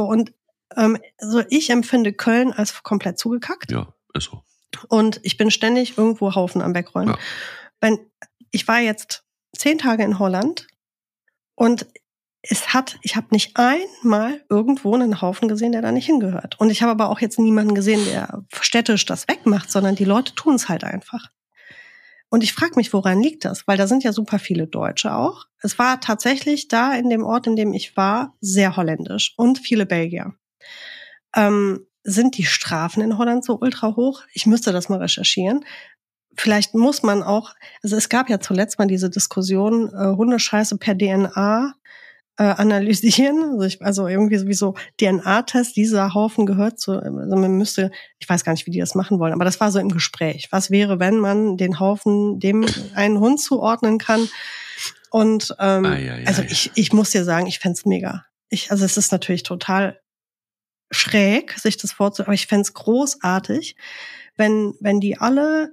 Ich empfinde Köln als komplett zugekackt. Ja, ist so. Und ich bin ständig irgendwo Haufen am Wegräumen. Ja. Ich war jetzt 10 Tage in Holland und ich habe nicht einmal irgendwo einen Haufen gesehen, der da nicht hingehört. Und ich habe aber auch jetzt niemanden gesehen, der städtisch das wegmacht, sondern die Leute tun es halt einfach. Und ich frage mich, woran liegt das? Weil da sind ja super viele Deutsche auch. Es war tatsächlich da in dem Ort, in dem ich war, sehr holländisch und viele Belgier. Sind die Strafen in Holland so ultra hoch? Ich müsste das mal recherchieren. Vielleicht muss man auch, also es gab ja zuletzt mal diese Diskussion, Hundescheiße per DNA analysieren. Also irgendwie sowieso DNA-Test, dieser Haufen gehört zu, also man müsste, ich weiß gar nicht, wie die das machen wollen, aber das war so im Gespräch. Was wäre, wenn man den Haufen dem einen Hund zuordnen kann? Und also ich muss dir sagen, ich fänd's mega. Also es ist natürlich total schräg, sich das vorzustellen, aber ich fänd's großartig, wenn die alle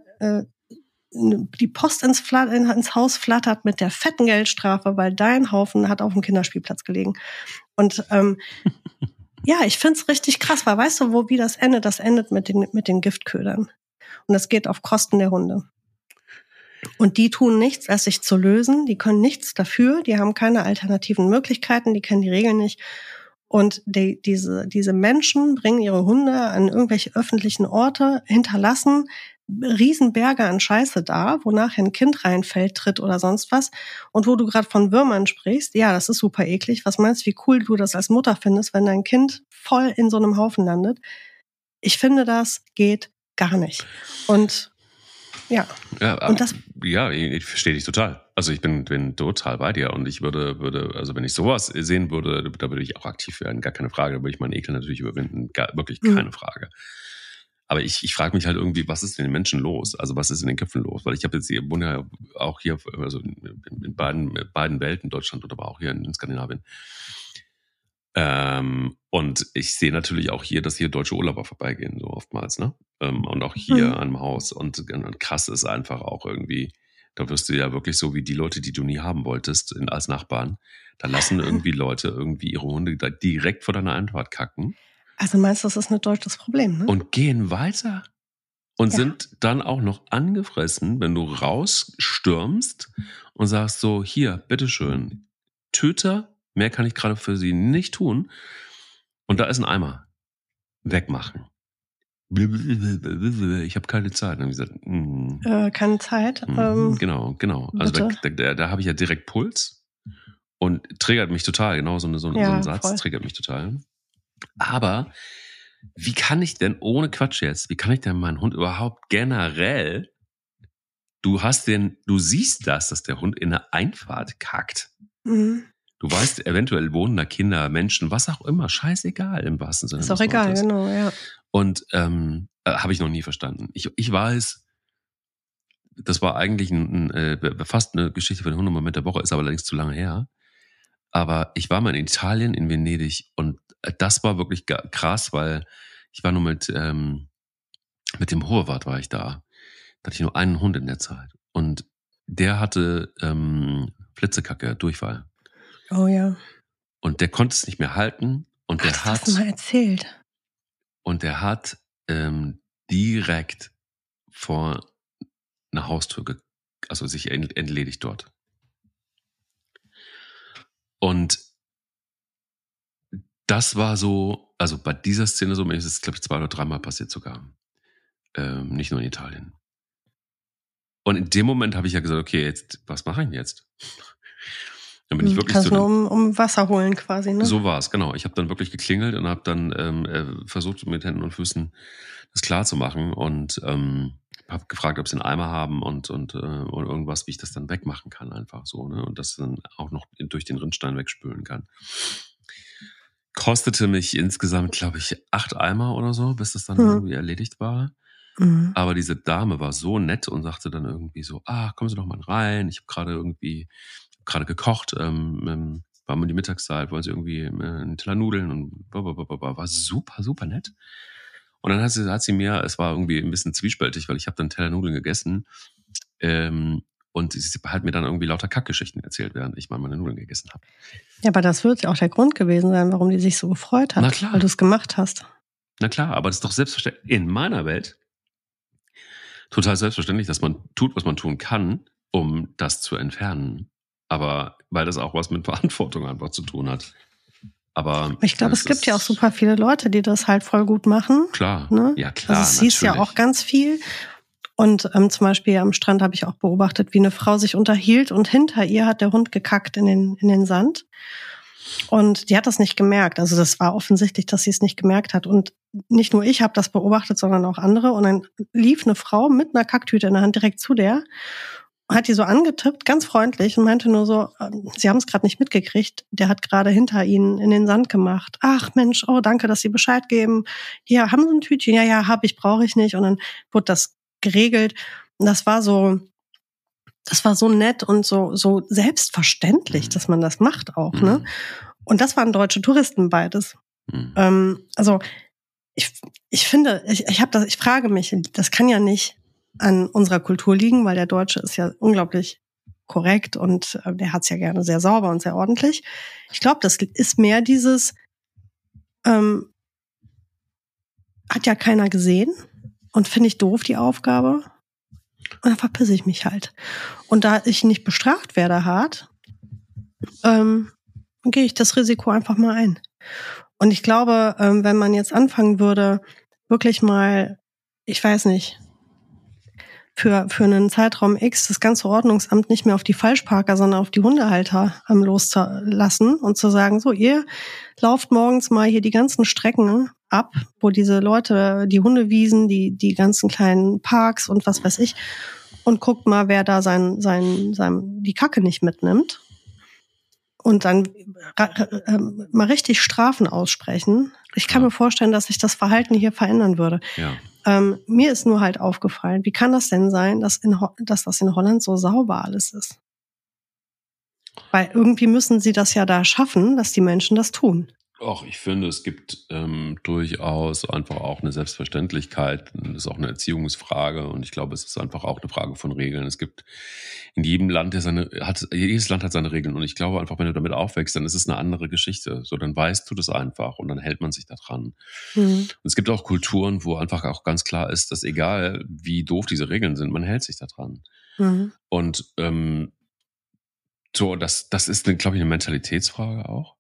die Post ins Haus flattert mit der fetten Geldstrafe, weil dein Haufen hat auf dem Kinderspielplatz gelegen. Und ja, ich find's richtig krass, weil weißt du, wie das endet? Das endet mit den Giftködern. Und das geht auf Kosten der Hunde. Und die tun nichts, als sich zu lösen. Die können nichts dafür. Die haben keine alternativen Möglichkeiten. Die kennen die Regeln nicht. Und diese Menschen bringen ihre Hunde an irgendwelche öffentlichen Orte, hinterlassen Riesenberge an Scheiße da, wo nachher ein Kind reinfällt, tritt oder sonst was. Und wo du gerade von Würmern sprichst, ja, das ist super eklig. Was meinst du, wie cool du das als Mutter findest, wenn dein Kind voll in so einem Haufen landet? Ich finde, das geht gar nicht. Und ja. Und das, ja, ich verstehe dich total. Also ich bin total bei dir und ich würde, also wenn ich sowas sehen würde, da würde ich auch aktiv werden, gar keine Frage. Da würde ich meinen Ekel natürlich überwinden, wirklich keine Frage. Aber ich frage mich halt irgendwie, was ist denn den Menschen los? Also was ist in den Köpfen los? Weil ich habe jetzt hier, wohne ja auch hier, also in beiden Welten, Deutschland oder aber auch hier in Skandinavien. Und ich sehe natürlich auch hier, dass hier deutsche Urlauber vorbeigehen, so oftmals, ne? Und auch hier am Haus. Und krass ist einfach auch irgendwie, da wirst du ja wirklich so wie die Leute, die du nie haben wolltest, als Nachbarn, da lassen irgendwie Leute irgendwie ihre Hunde da direkt vor deiner Einfahrt kacken. Also meinst du, das ist ein deutsches Problem, ne? Und gehen weiter. Und sind dann auch noch angefressen, wenn du rausstürmst und sagst so, hier, bitteschön, Töter, mehr kann ich gerade für sie nicht tun. Und da ist ein Eimer. Wegmachen. Ich habe keine Zeit. Dann habe ich gesagt, keine Zeit. Genau. Also da habe ich ja direkt Puls und triggert mich total. Genau so ein Satz voll. Triggert mich total. Aber wie kann ich denn ohne Quatsch jetzt, wie kann ich denn meinen Hund überhaupt generell, du siehst dass der Hund in der Einfahrt kackt. Mhm. Du weißt, eventuell wohnen da Kinder, Menschen, was auch immer, scheißegal im wahrsten Sinne. Ist auch egal, genau, ja. Und habe ich noch nie verstanden. Ich weiß, das war eigentlich fast eine Geschichte für den Hundemoment der Woche, ist aber allerdings zu lange her. Aber ich war mal in Italien, in Venedig und das war wirklich krass, weil ich war nur mit dem Horvath war ich da. Da hatte ich nur einen Hund in der Zeit. Und der hatte Flitzekacke, Durchfall. Oh ja. Und der konnte es nicht mehr halten. Und der hat. Das mal erzählt. Und der hat direkt vor einer Haustür, also sich entledigt dort. Und das war so, also bei dieser Szene so, mir ist es, glaube ich, 2 oder 3 Mal passiert sogar. Nicht nur in Italien. Und in dem Moment habe ich ja gesagt, okay, jetzt, was mache ich denn jetzt? Dann bin ich wirklich kannst nur um Wasser holen quasi, ne? So war es, genau. Ich habe dann wirklich geklingelt und habe dann versucht, mit Händen und Füßen das klar zu machen und habe gefragt, ob sie einen Eimer haben und irgendwas, wie ich das dann wegmachen kann, einfach so, ne? Und das dann auch noch durch den Rinnstein wegspülen kann. Kostete mich insgesamt, glaube ich, 8 Eimer oder so, bis das dann irgendwie erledigt war. Mhm. Aber diese Dame war so nett und sagte dann irgendwie so, kommen Sie doch mal rein, ich habe gerade gekocht, war mal die Mittagszeit, wollen Sie irgendwie einen Teller Nudeln und war super, super nett. Und dann hat sie mir, es war irgendwie ein bisschen zwiespältig, weil ich habe dann Teller Nudeln gegessen und sie hat mir dann irgendwie lauter Kackgeschichten erzählt, während ich mal meine Nudeln gegessen habe. Ja, aber das wird ja auch der Grund gewesen sein, warum die sich so gefreut hat, Na klar. weil du es gemacht hast. Na klar, aber das ist doch selbstverständlich. In meiner Welt total selbstverständlich, dass man tut, was man tun kann, um das zu entfernen. Aber weil das auch was mit Verantwortung einfach zu tun hat. Aber ich glaube, es gibt ja auch super viele Leute, die das halt voll gut machen. Klar, ne? ja klar. Also es hieß ja auch ganz viel. Und zum Beispiel am Strand habe ich auch beobachtet, wie eine Frau sich unterhielt und hinter ihr hat der Hund gekackt in den Sand. Und die hat das nicht gemerkt. Also das war offensichtlich, dass sie es nicht gemerkt hat. Und nicht nur ich habe das beobachtet, sondern auch andere. Und dann lief eine Frau mit einer Kacktüte in der Hand direkt zu der, hat die so angetippt, ganz freundlich und meinte nur so, sie haben es gerade nicht mitgekriegt, der hat gerade hinter ihnen in den Sand gemacht. Ach Mensch, oh danke, dass Sie Bescheid geben. Hier, haben Sie ein Tütchen? Ja, habe ich, brauche ich nicht. Und dann wurde das geregelt. Und das war so nett und so selbstverständlich, dass man das macht auch, ne? Und das waren deutsche Touristen beides. Also ich finde, ich frage mich, das kann ja nicht an unserer Kultur liegen, weil der Deutsche ist ja unglaublich korrekt und der hat's ja gerne sehr sauber und sehr ordentlich. Ich glaube, das ist mehr dieses, hat ja keiner gesehen und finde ich doof, die Aufgabe. Und dann verpisse ich mich halt. Und da ich nicht bestraft werde hart, gehe ich das Risiko einfach mal ein. Und ich glaube, wenn man jetzt anfangen würde, wirklich mal, ich weiß nicht, für einen Zeitraum X das ganze Ordnungsamt nicht mehr auf die Falschparker, sondern auf die Hundehalter loszulassen und zu sagen, so, ihr lauft morgens mal hier die ganzen Strecken ab, wo diese Leute, die Hundewiesen, die ganzen kleinen Parks und was weiß ich, und guckt mal, wer da die Kacke nicht mitnimmt. Und dann mal richtig Strafen aussprechen. Ich kann mir vorstellen, dass sich das Verhalten hier verändern würde. Ja. Mir ist nur halt aufgefallen, wie kann das denn sein, dass das in Holland so sauber alles ist? Weil irgendwie müssen sie das ja da schaffen, dass die Menschen das tun. Ach, ich finde, es gibt durchaus einfach auch eine Selbstverständlichkeit. Das ist auch eine Erziehungsfrage und ich glaube, es ist einfach auch eine Frage von Regeln. Es gibt in jedem Land jedes Land hat seine Regeln und ich glaube einfach, wenn du damit aufwächst, dann ist es eine andere Geschichte. So, dann weißt du das einfach und dann hält man sich da dran. Und es gibt auch Kulturen, wo einfach auch ganz klar ist, dass egal wie doof diese Regeln sind, man hält sich da dran. Und so, das ist, glaube ich, eine Mentalitätsfrage auch.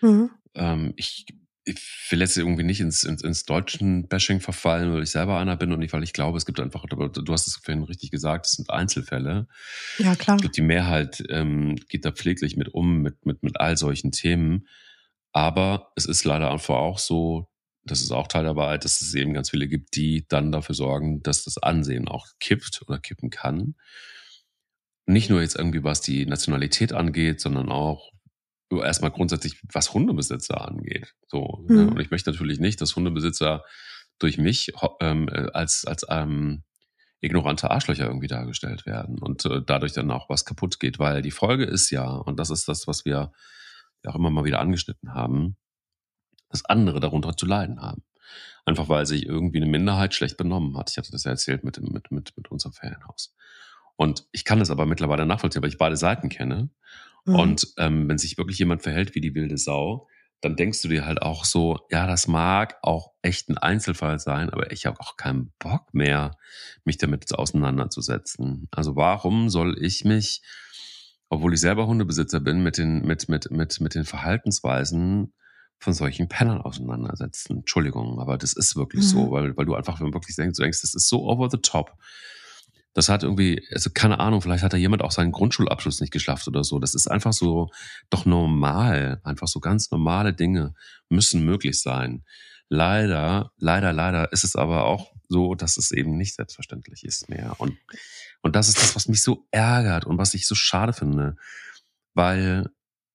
Ich will jetzt irgendwie nicht ins deutschen Bashing verfallen, weil ich selber einer bin und nicht, weil ich glaube, es gibt einfach, du hast es vorhin richtig gesagt, es sind Einzelfälle. Ja, klar. Ich glaube, die Mehrheit geht da pfleglich mit all solchen Themen. Aber es ist leider einfach auch so, das ist auch Teil der Wahrheit, dass es eben ganz viele gibt, die dann dafür sorgen, dass das Ansehen auch kippt oder kippen kann. Nicht nur jetzt irgendwie, was die Nationalität angeht, sondern auch erstmal grundsätzlich, was Hundebesitzer angeht. So, und ich möchte natürlich nicht, dass Hundebesitzer durch mich als ignorante Arschlöcher irgendwie dargestellt werden und dadurch dann auch was kaputt geht, weil die Folge ist ja, und das ist das, was wir ja auch immer mal wieder angeschnitten haben, dass andere darunter zu leiden haben. Einfach weil sich irgendwie eine Minderheit schlecht benommen hat. Ich hatte das ja erzählt mit unserem Ferienhaus. Und ich kann das aber mittlerweile nachvollziehen, weil ich beide Seiten kenne. Und wenn sich wirklich jemand verhält wie die wilde Sau, dann denkst du dir halt auch so, ja, das mag auch echt ein Einzelfall sein, aber ich habe auch keinen Bock mehr, mich damit auseinanderzusetzen. Also warum soll ich mich, obwohl ich selber Hundebesitzer bin, mit den Verhaltensweisen von solchen Pennern auseinandersetzen? Entschuldigung, aber das ist wirklich so, weil du einfach wirklich denkst, das ist so over the top. Das hat irgendwie, also keine Ahnung, vielleicht hat da jemand auch seinen Grundschulabschluss nicht geschafft oder so. Das ist einfach so doch normal. Einfach so ganz normale Dinge müssen möglich sein. Leider ist es aber auch so, dass es eben nicht selbstverständlich ist mehr. Und das ist das, was mich so ärgert und was ich so schade finde. Weil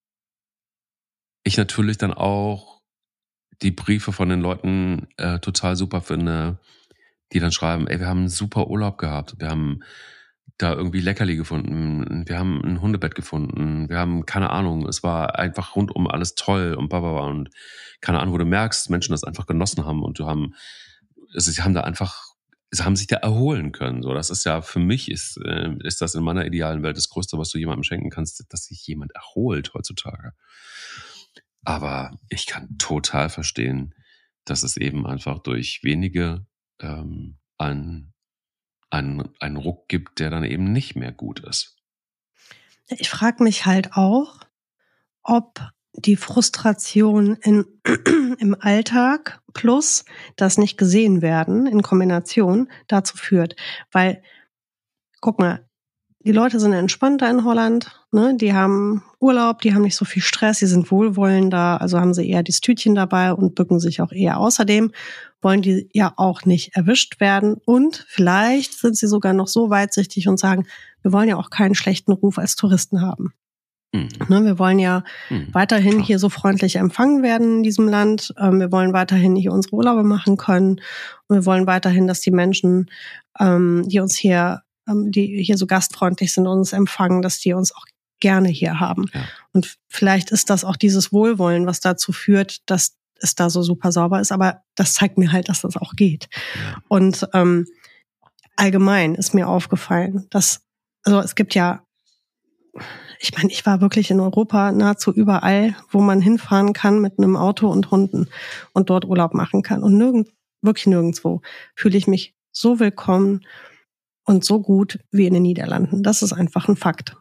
ich natürlich dann auch die Briefe von den Leuten total super finde, die dann schreiben, ey, wir haben einen super Urlaub gehabt, wir haben da irgendwie Leckerli gefunden, wir haben ein Hundebett gefunden, wir haben, keine Ahnung, es war einfach rundum alles toll und blablabla und keine Ahnung, wo du merkst, Menschen das einfach genossen haben und sie haben da einfach haben sich da erholen können. So, das ist ja für mich ist das in meiner idealen Welt das Größte, was du jemandem schenken kannst, dass sich jemand erholt heutzutage. Aber ich kann total verstehen, dass es eben einfach durch wenige einen Ruck gibt, der dann eben nicht mehr gut ist. Ich frage mich halt auch, ob die Frustration im Alltag plus das nicht gesehen werden in Kombination dazu führt. Weil, guck mal, die Leute sind entspannter in Holland, ne? Die haben Urlaub, die haben nicht so viel Stress, die sind wohlwollender, also haben sie eher das Tütchen dabei und bücken sich auch eher. Außerdem wollen die ja auch nicht erwischt werden und vielleicht sind sie sogar noch so weitsichtig und sagen, wir wollen ja auch keinen schlechten Ruf als Touristen haben. Ne, wir wollen ja weiterhin hier so freundlich empfangen werden in diesem Land. Wir wollen weiterhin hier unsere Urlaube machen können. Und wir wollen weiterhin, dass die Menschen, die uns hier, die hier so gastfreundlich sind und uns empfangen, dass die uns auch gerne hier haben. Ja. Und vielleicht ist das auch dieses Wohlwollen, was dazu führt, dass es da so super sauber ist. Aber das zeigt mir halt, dass das auch geht. Ja. Und allgemein ist mir aufgefallen, dass, also es gibt ja, ich meine, ich war wirklich in Europa nahezu überall, wo man hinfahren kann mit einem Auto und Hunden und dort Urlaub machen kann. Und wirklich nirgendwo fühle ich mich so willkommen und so gut wie in den Niederlanden. Das ist einfach ein Fakt.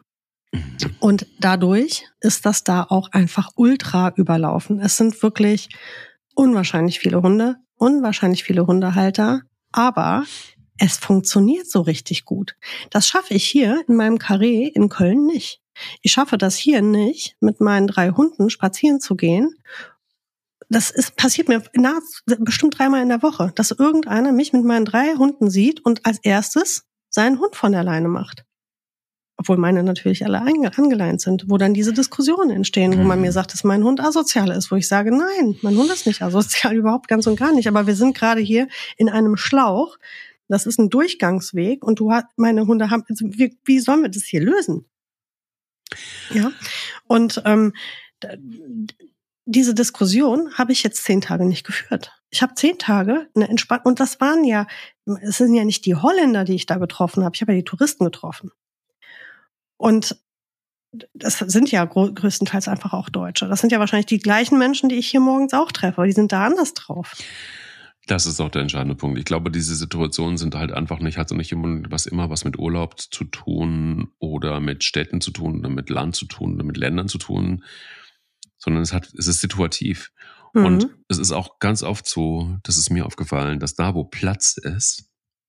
Und dadurch ist das da auch einfach ultra überlaufen. Es sind wirklich unwahrscheinlich viele Hunde, unwahrscheinlich viele Hundehalter, aber es funktioniert so richtig gut. Das schaffe ich hier in meinem Karree in Köln nicht. Ich schaffe das hier nicht, mit meinen 3 Hunden spazieren zu gehen. Passiert mir bestimmt 3-mal in der Woche, dass irgendeiner mich mit meinen 3 Hunden sieht und als erstes seinen Hund von der Leine macht. Obwohl meine natürlich alle angeleint sind, wo dann diese Diskussionen entstehen, wo man mir sagt, dass mein Hund asozial ist, wo ich sage, nein, mein Hund ist nicht asozial, überhaupt ganz und gar nicht. Aber wir sind gerade hier in einem Schlauch, das ist ein Durchgangsweg und meine Hunde haben, also wie sollen wir das hier lösen? Ja, und diese Diskussion habe ich jetzt 10 Tage nicht geführt. Ich habe 10 Tage eine Entspannung, und es sind ja nicht die Holländer, die ich da getroffen habe, ich habe ja die Touristen getroffen. Und das sind ja größtenteils einfach auch Deutsche. Das sind ja wahrscheinlich die gleichen Menschen, die ich hier morgens auch treffe, aber die sind da anders drauf. Das ist auch der entscheidende Punkt. Ich glaube, diese Situationen sind halt einfach nicht, hat so nicht immer was mit Urlaub zu tun oder mit Städten zu tun oder mit Land zu tun oder mit Ländern zu tun, sondern es ist situativ. Und es ist auch ganz oft so, das ist mir aufgefallen, dass da, wo Platz ist,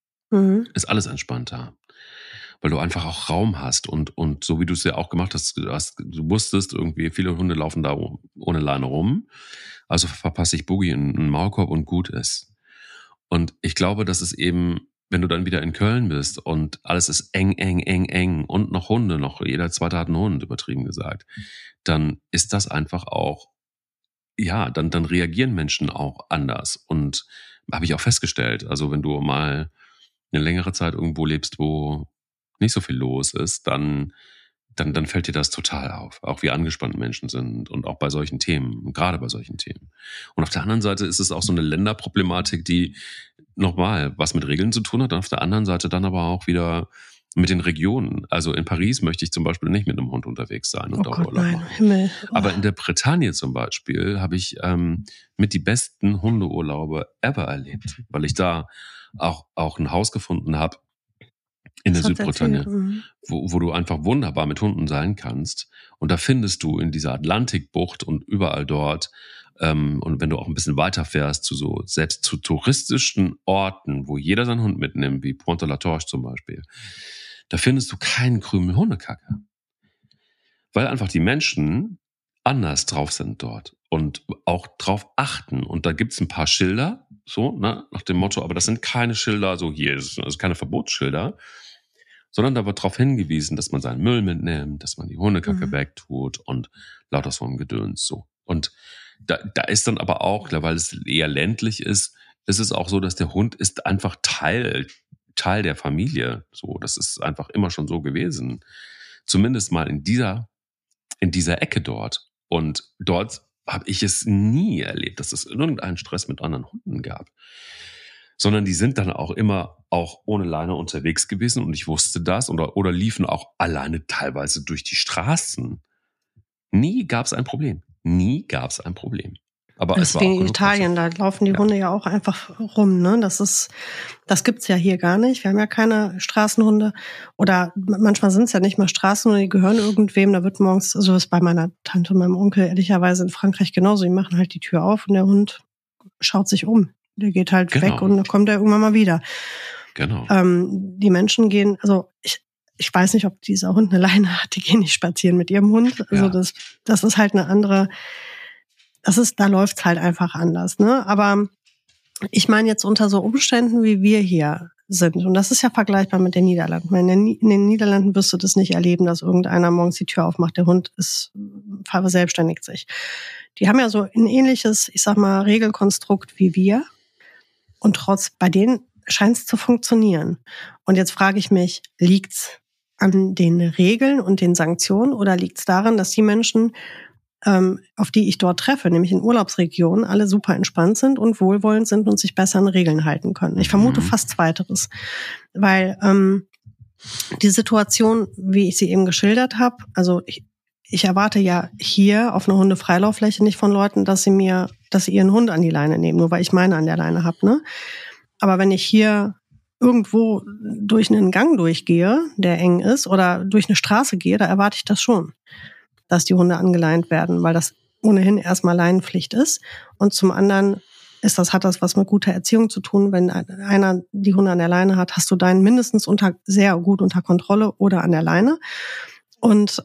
ist alles entspannter. Weil du einfach auch Raum hast und so wie du es ja auch gemacht hast, du wusstest irgendwie, viele Hunde laufen da ohne Leine rum, also verpasse ich Boogie in einen Maulkorb und gut ist. Und ich glaube, dass es eben, wenn du dann wieder in Köln bist und alles ist eng und noch Hunde, jeder Zweite hat einen Hund, übertrieben gesagt, dann ist das einfach auch, ja, dann reagieren Menschen auch anders. Und habe ich auch festgestellt, also wenn du mal eine längere Zeit irgendwo lebst, wo nicht so viel los ist, dann fällt dir das total auf. Auch wie angespannt Menschen sind und auch bei solchen Themen, gerade bei solchen Themen. Und auf der anderen Seite ist es auch so eine Länderproblematik, die nochmal was mit Regeln zu tun hat, und auf der anderen Seite dann aber auch wieder mit den Regionen. Also in Paris möchte ich zum Beispiel nicht mit einem Hund unterwegs sein und auch Urlaub machen. Himmel. Oh. Aber in der Bretagne zum Beispiel habe ich mit die besten Hundeurlaube ever erlebt, weil ich da auch ein Haus gefunden habe, in der Südbretagne, wo du einfach wunderbar mit Hunden sein kannst. Und da findest du in dieser Atlantikbucht und überall dort, und wenn du auch ein bisschen weiter fährst, selbst zu touristischen Orten, wo jeder seinen Hund mitnimmt, wie Pointe-la-Torche zum Beispiel, da findest du keinen Krümel Hundekacke. Weil einfach die Menschen anders drauf sind dort und auch drauf achten. Und da gibt's ein paar Schilder, so, ne, nach dem Motto, aber das sind keine Schilder, so hier, das sind keine Verbotsschilder, sondern da wird darauf hingewiesen, dass man seinen Müll mitnimmt, dass man die Hundekacke wegtut und lauter so ein Gedöns so. Und da ist dann aber auch, weil es eher ländlich ist es auch so, dass der Hund ist einfach Teil der Familie. So, das ist einfach immer schon so gewesen. Zumindest mal in dieser Ecke dort. Und dort habe ich es nie erlebt, dass es irgendeinen Stress mit anderen Hunden gab. sondern die sind dann auch immer auch ohne Leine unterwegs gewesen und ich wusste das oder liefen auch alleine teilweise durch die Straßen. Nie gab es ein Problem. Aber das es war ist auch wie in Italien, da laufen die Hunde ja auch einfach rum, ne? Das gibt's ja hier gar nicht. Wir haben ja keine Straßenhunde. Oder manchmal sind es ja nicht mal Straßenhunde, die gehören irgendwem. Da wird morgens, also das ist bei meiner Tante und meinem Onkel ehrlicherweise in Frankreich genauso. Die machen halt die Tür auf und der Hund schaut sich um. Der geht halt weg und dann kommt er irgendwann mal wieder. Genau. Die Menschen gehen, also ich weiß nicht, ob dieser Hund eine Leine hat, die gehen nicht spazieren mit ihrem Hund. Also das ist halt eine andere, da läuft's halt einfach anders, ne? Aber ich meine jetzt unter so Umständen, wie wir hier sind, und das ist ja vergleichbar mit den Niederlanden. In den Niederlanden wirst du das nicht erleben, dass irgendeiner morgens die Tür aufmacht, der Hund verselbstständigt sich. Die haben ja so ein ähnliches, ich sag mal, Regelkonstrukt wie wir. Und bei denen scheint es zu funktionieren. Und jetzt frage ich mich, liegt's an den Regeln und den Sanktionen oder liegt's daran, dass die Menschen, auf die ich dort treffe, nämlich in Urlaubsregionen, alle super entspannt sind und wohlwollend sind und sich besser an Regeln halten können? Ich vermute fast Zweiteres. Weil die Situation, wie ich sie eben geschildert habe, also ich erwarte ja hier auf einer Hundefreilauffläche nicht von Leuten, dass sie ihren Hund an die Leine nehmen, nur weil ich meine an der Leine habe, ne? Aber wenn ich hier irgendwo durch einen Gang durchgehe, der eng ist, oder durch eine Straße gehe, da erwarte ich das schon, dass die Hunde angeleint werden, weil das ohnehin erstmal Leinenpflicht ist. Und zum anderen hat das was mit guter Erziehung zu tun. Wenn einer die Hunde an der Leine hat, hast du deinen mindestens sehr gut unter Kontrolle oder an der Leine. Und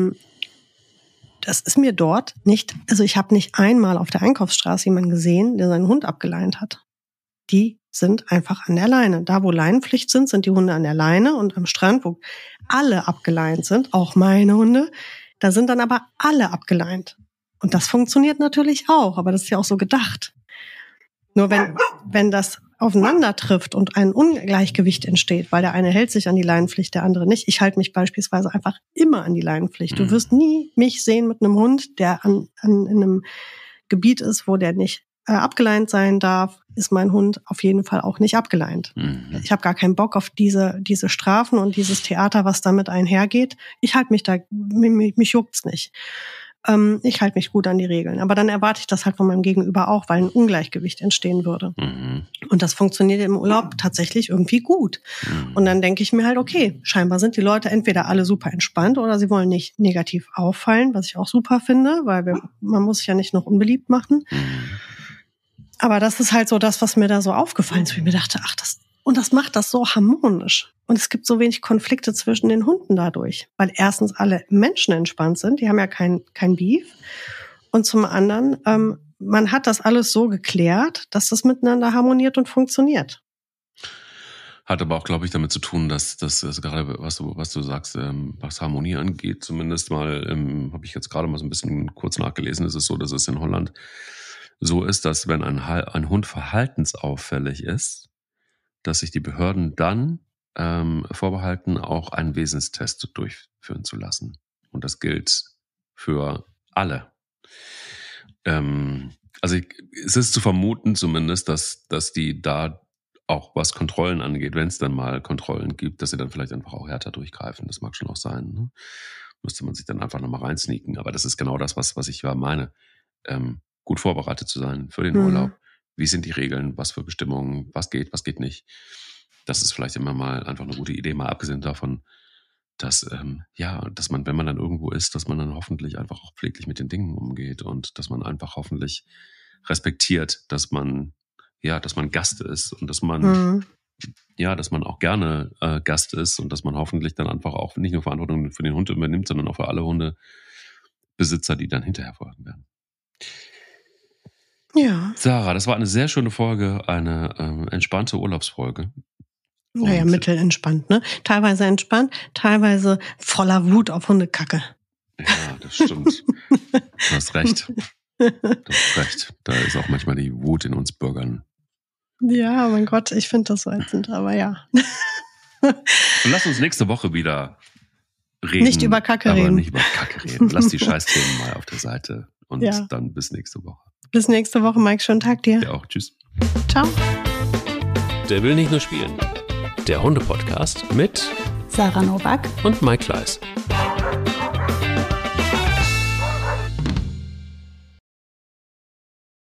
das ist mir dort nicht, also ich habe nicht einmal auf der Einkaufsstraße jemanden gesehen, der seinen Hund abgeleint hat. Die sind einfach an der Leine. Da, wo Leinenpflicht sind die Hunde an der Leine, und am Strand, wo alle abgeleint sind, auch meine Hunde, da sind dann aber alle abgeleint. Und das funktioniert natürlich auch, aber das ist ja auch so gedacht. Nur wenn das aufeinander trifft und ein Ungleichgewicht entsteht, weil der eine hält sich an die Leinenpflicht, der andere nicht. Ich halte mich beispielsweise einfach immer an die Leinenpflicht. Du wirst nie mich sehen mit einem Hund, der in einem Gebiet ist, wo der nicht abgeleint sein darf, ist mein Hund auf jeden Fall auch nicht abgeleint. Mhm. Ich habe gar keinen Bock auf diese Strafen und dieses Theater, was damit einhergeht. Ich halte mich juckt's nicht. Ich halte mich gut an die Regeln. Aber dann erwarte ich das halt von meinem Gegenüber auch, weil ein Ungleichgewicht entstehen würde. Mhm. Und das funktioniert im Urlaub tatsächlich irgendwie gut. Mhm. Und dann denke ich mir halt, okay, scheinbar sind die Leute entweder alle super entspannt oder sie wollen nicht negativ auffallen, was ich auch super finde, weil man muss sich ja nicht noch unbeliebt machen. Mhm. Aber das ist halt so das, was mir da so aufgefallen ist, wie ich mir dachte, das macht das so harmonisch. Und es gibt so wenig Konflikte zwischen den Hunden dadurch. Weil erstens alle Menschen entspannt sind, die haben ja kein Beef. Und zum anderen, man hat das alles so geklärt, dass das miteinander harmoniert und funktioniert. Hat aber auch, glaube ich, damit zu tun, dass gerade, was du sagst, was Harmonie angeht, zumindest mal, habe ich jetzt gerade mal so ein bisschen kurz nachgelesen, ist es so, dass es in Holland so ist, dass wenn ein Hund verhaltensauffällig ist, dass sich die Behörden dann vorbehalten, auch einen Wesenstest durchführen zu lassen. Und das gilt für alle. Also es ist zu vermuten zumindest, dass die da auch was Kontrollen angeht, wenn es dann mal Kontrollen gibt, dass sie dann vielleicht einfach auch härter durchgreifen. Das mag schon auch sein. Ne? Müsste man sich dann einfach nochmal reinsneaken. Aber das ist genau das, was ich ja meine. Gut vorbereitet zu sein für den Urlaub. Wie sind die Regeln? Was für Bestimmungen? Was geht nicht? Das ist vielleicht immer mal einfach eine gute Idee, mal abgesehen davon, dass dass man, wenn man dann irgendwo ist, dass man dann hoffentlich einfach auch pfleglich mit den Dingen umgeht und dass man einfach hoffentlich respektiert, dass man Gast ist und dass man dass man auch gerne Gast ist und dass man hoffentlich dann einfach auch nicht nur Verantwortung für den Hund übernimmt, sondern auch für alle Hundebesitzer, die dann hinterher folgen werden. Ja. Sarah, das war eine sehr schöne Folge, eine entspannte Urlaubsfolge. Naja, mittelentspannt, ne? Teilweise entspannt, teilweise voller Wut auf Hundekacke. Ja, das stimmt. Du hast recht. Da ist auch manchmal die Wut in uns Bürgern. Ja, mein Gott, ich finde das so ätzend, aber ja. Und lass uns nächste Woche wieder reden. Nicht über Kacke reden. Nicht über Kacke reden. Lass die Scheißthemen mal auf der Seite und dann bis nächste Woche. Bis nächste Woche, Mike. Schönen Tag dir. Ja auch. Tschüss. Ciao. der will nicht nur spielen. Der Hunde-Podcast mit Sarah Novak und Mike Kleiss.